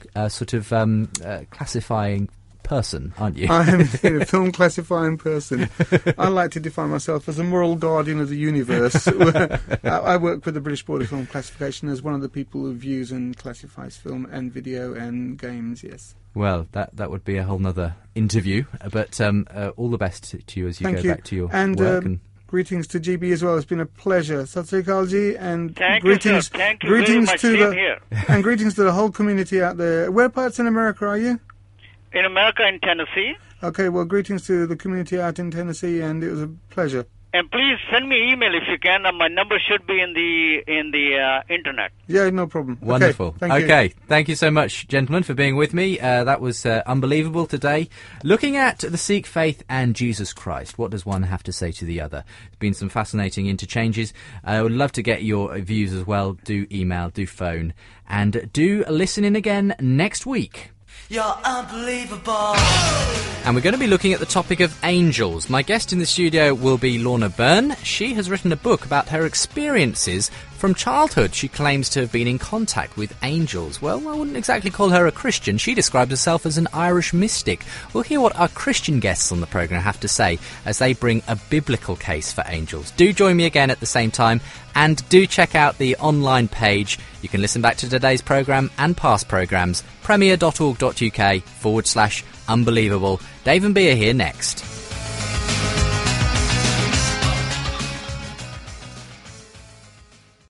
classifying person, aren't you? I am a film classifying person. I like to define myself as a moral guardian of the universe. I work with the British Board of Film Classification as one of the people who views and classifies film and video and games, yes. Well, that would be a whole nother interview, but all the best to you as you back to your work. And greetings to GB as well. It's been a pleasure. Sat Sri Akal ji, and greetings very much. And greetings to the whole community out there. Whereabouts in America are you? In America, in Tennessee. Okay, well, greetings to the community out in Tennessee, and it was a pleasure. And please send me an email if you can. My number should be in the internet. Yeah, no problem. Wonderful. Okay, thank you so much, gentlemen, for being with me. That was unbelievable today. Looking at the Sikh faith and Jesus Christ, what does one have to say to the other? There's been some fascinating interchanges. I would love to get your views as well. Do email, do phone, and do listen in again next week. You're unbelievable. And we're going to be looking at the topic of angels. My guest in the studio will be Lorna Byrne. She has written a book about her experiences from childhood. She claims to have been in contact with angels. Well, I wouldn't exactly call her a Christian. She describes herself as an Irish mystic. We'll hear what our Christian guests on the programme have to say as they bring a biblical case for angels. Do join me again at the same time, and do check out the online page. You can listen back to today's programme and past programmes, premier.org.uk/unbelievable. Dave and Bea here next.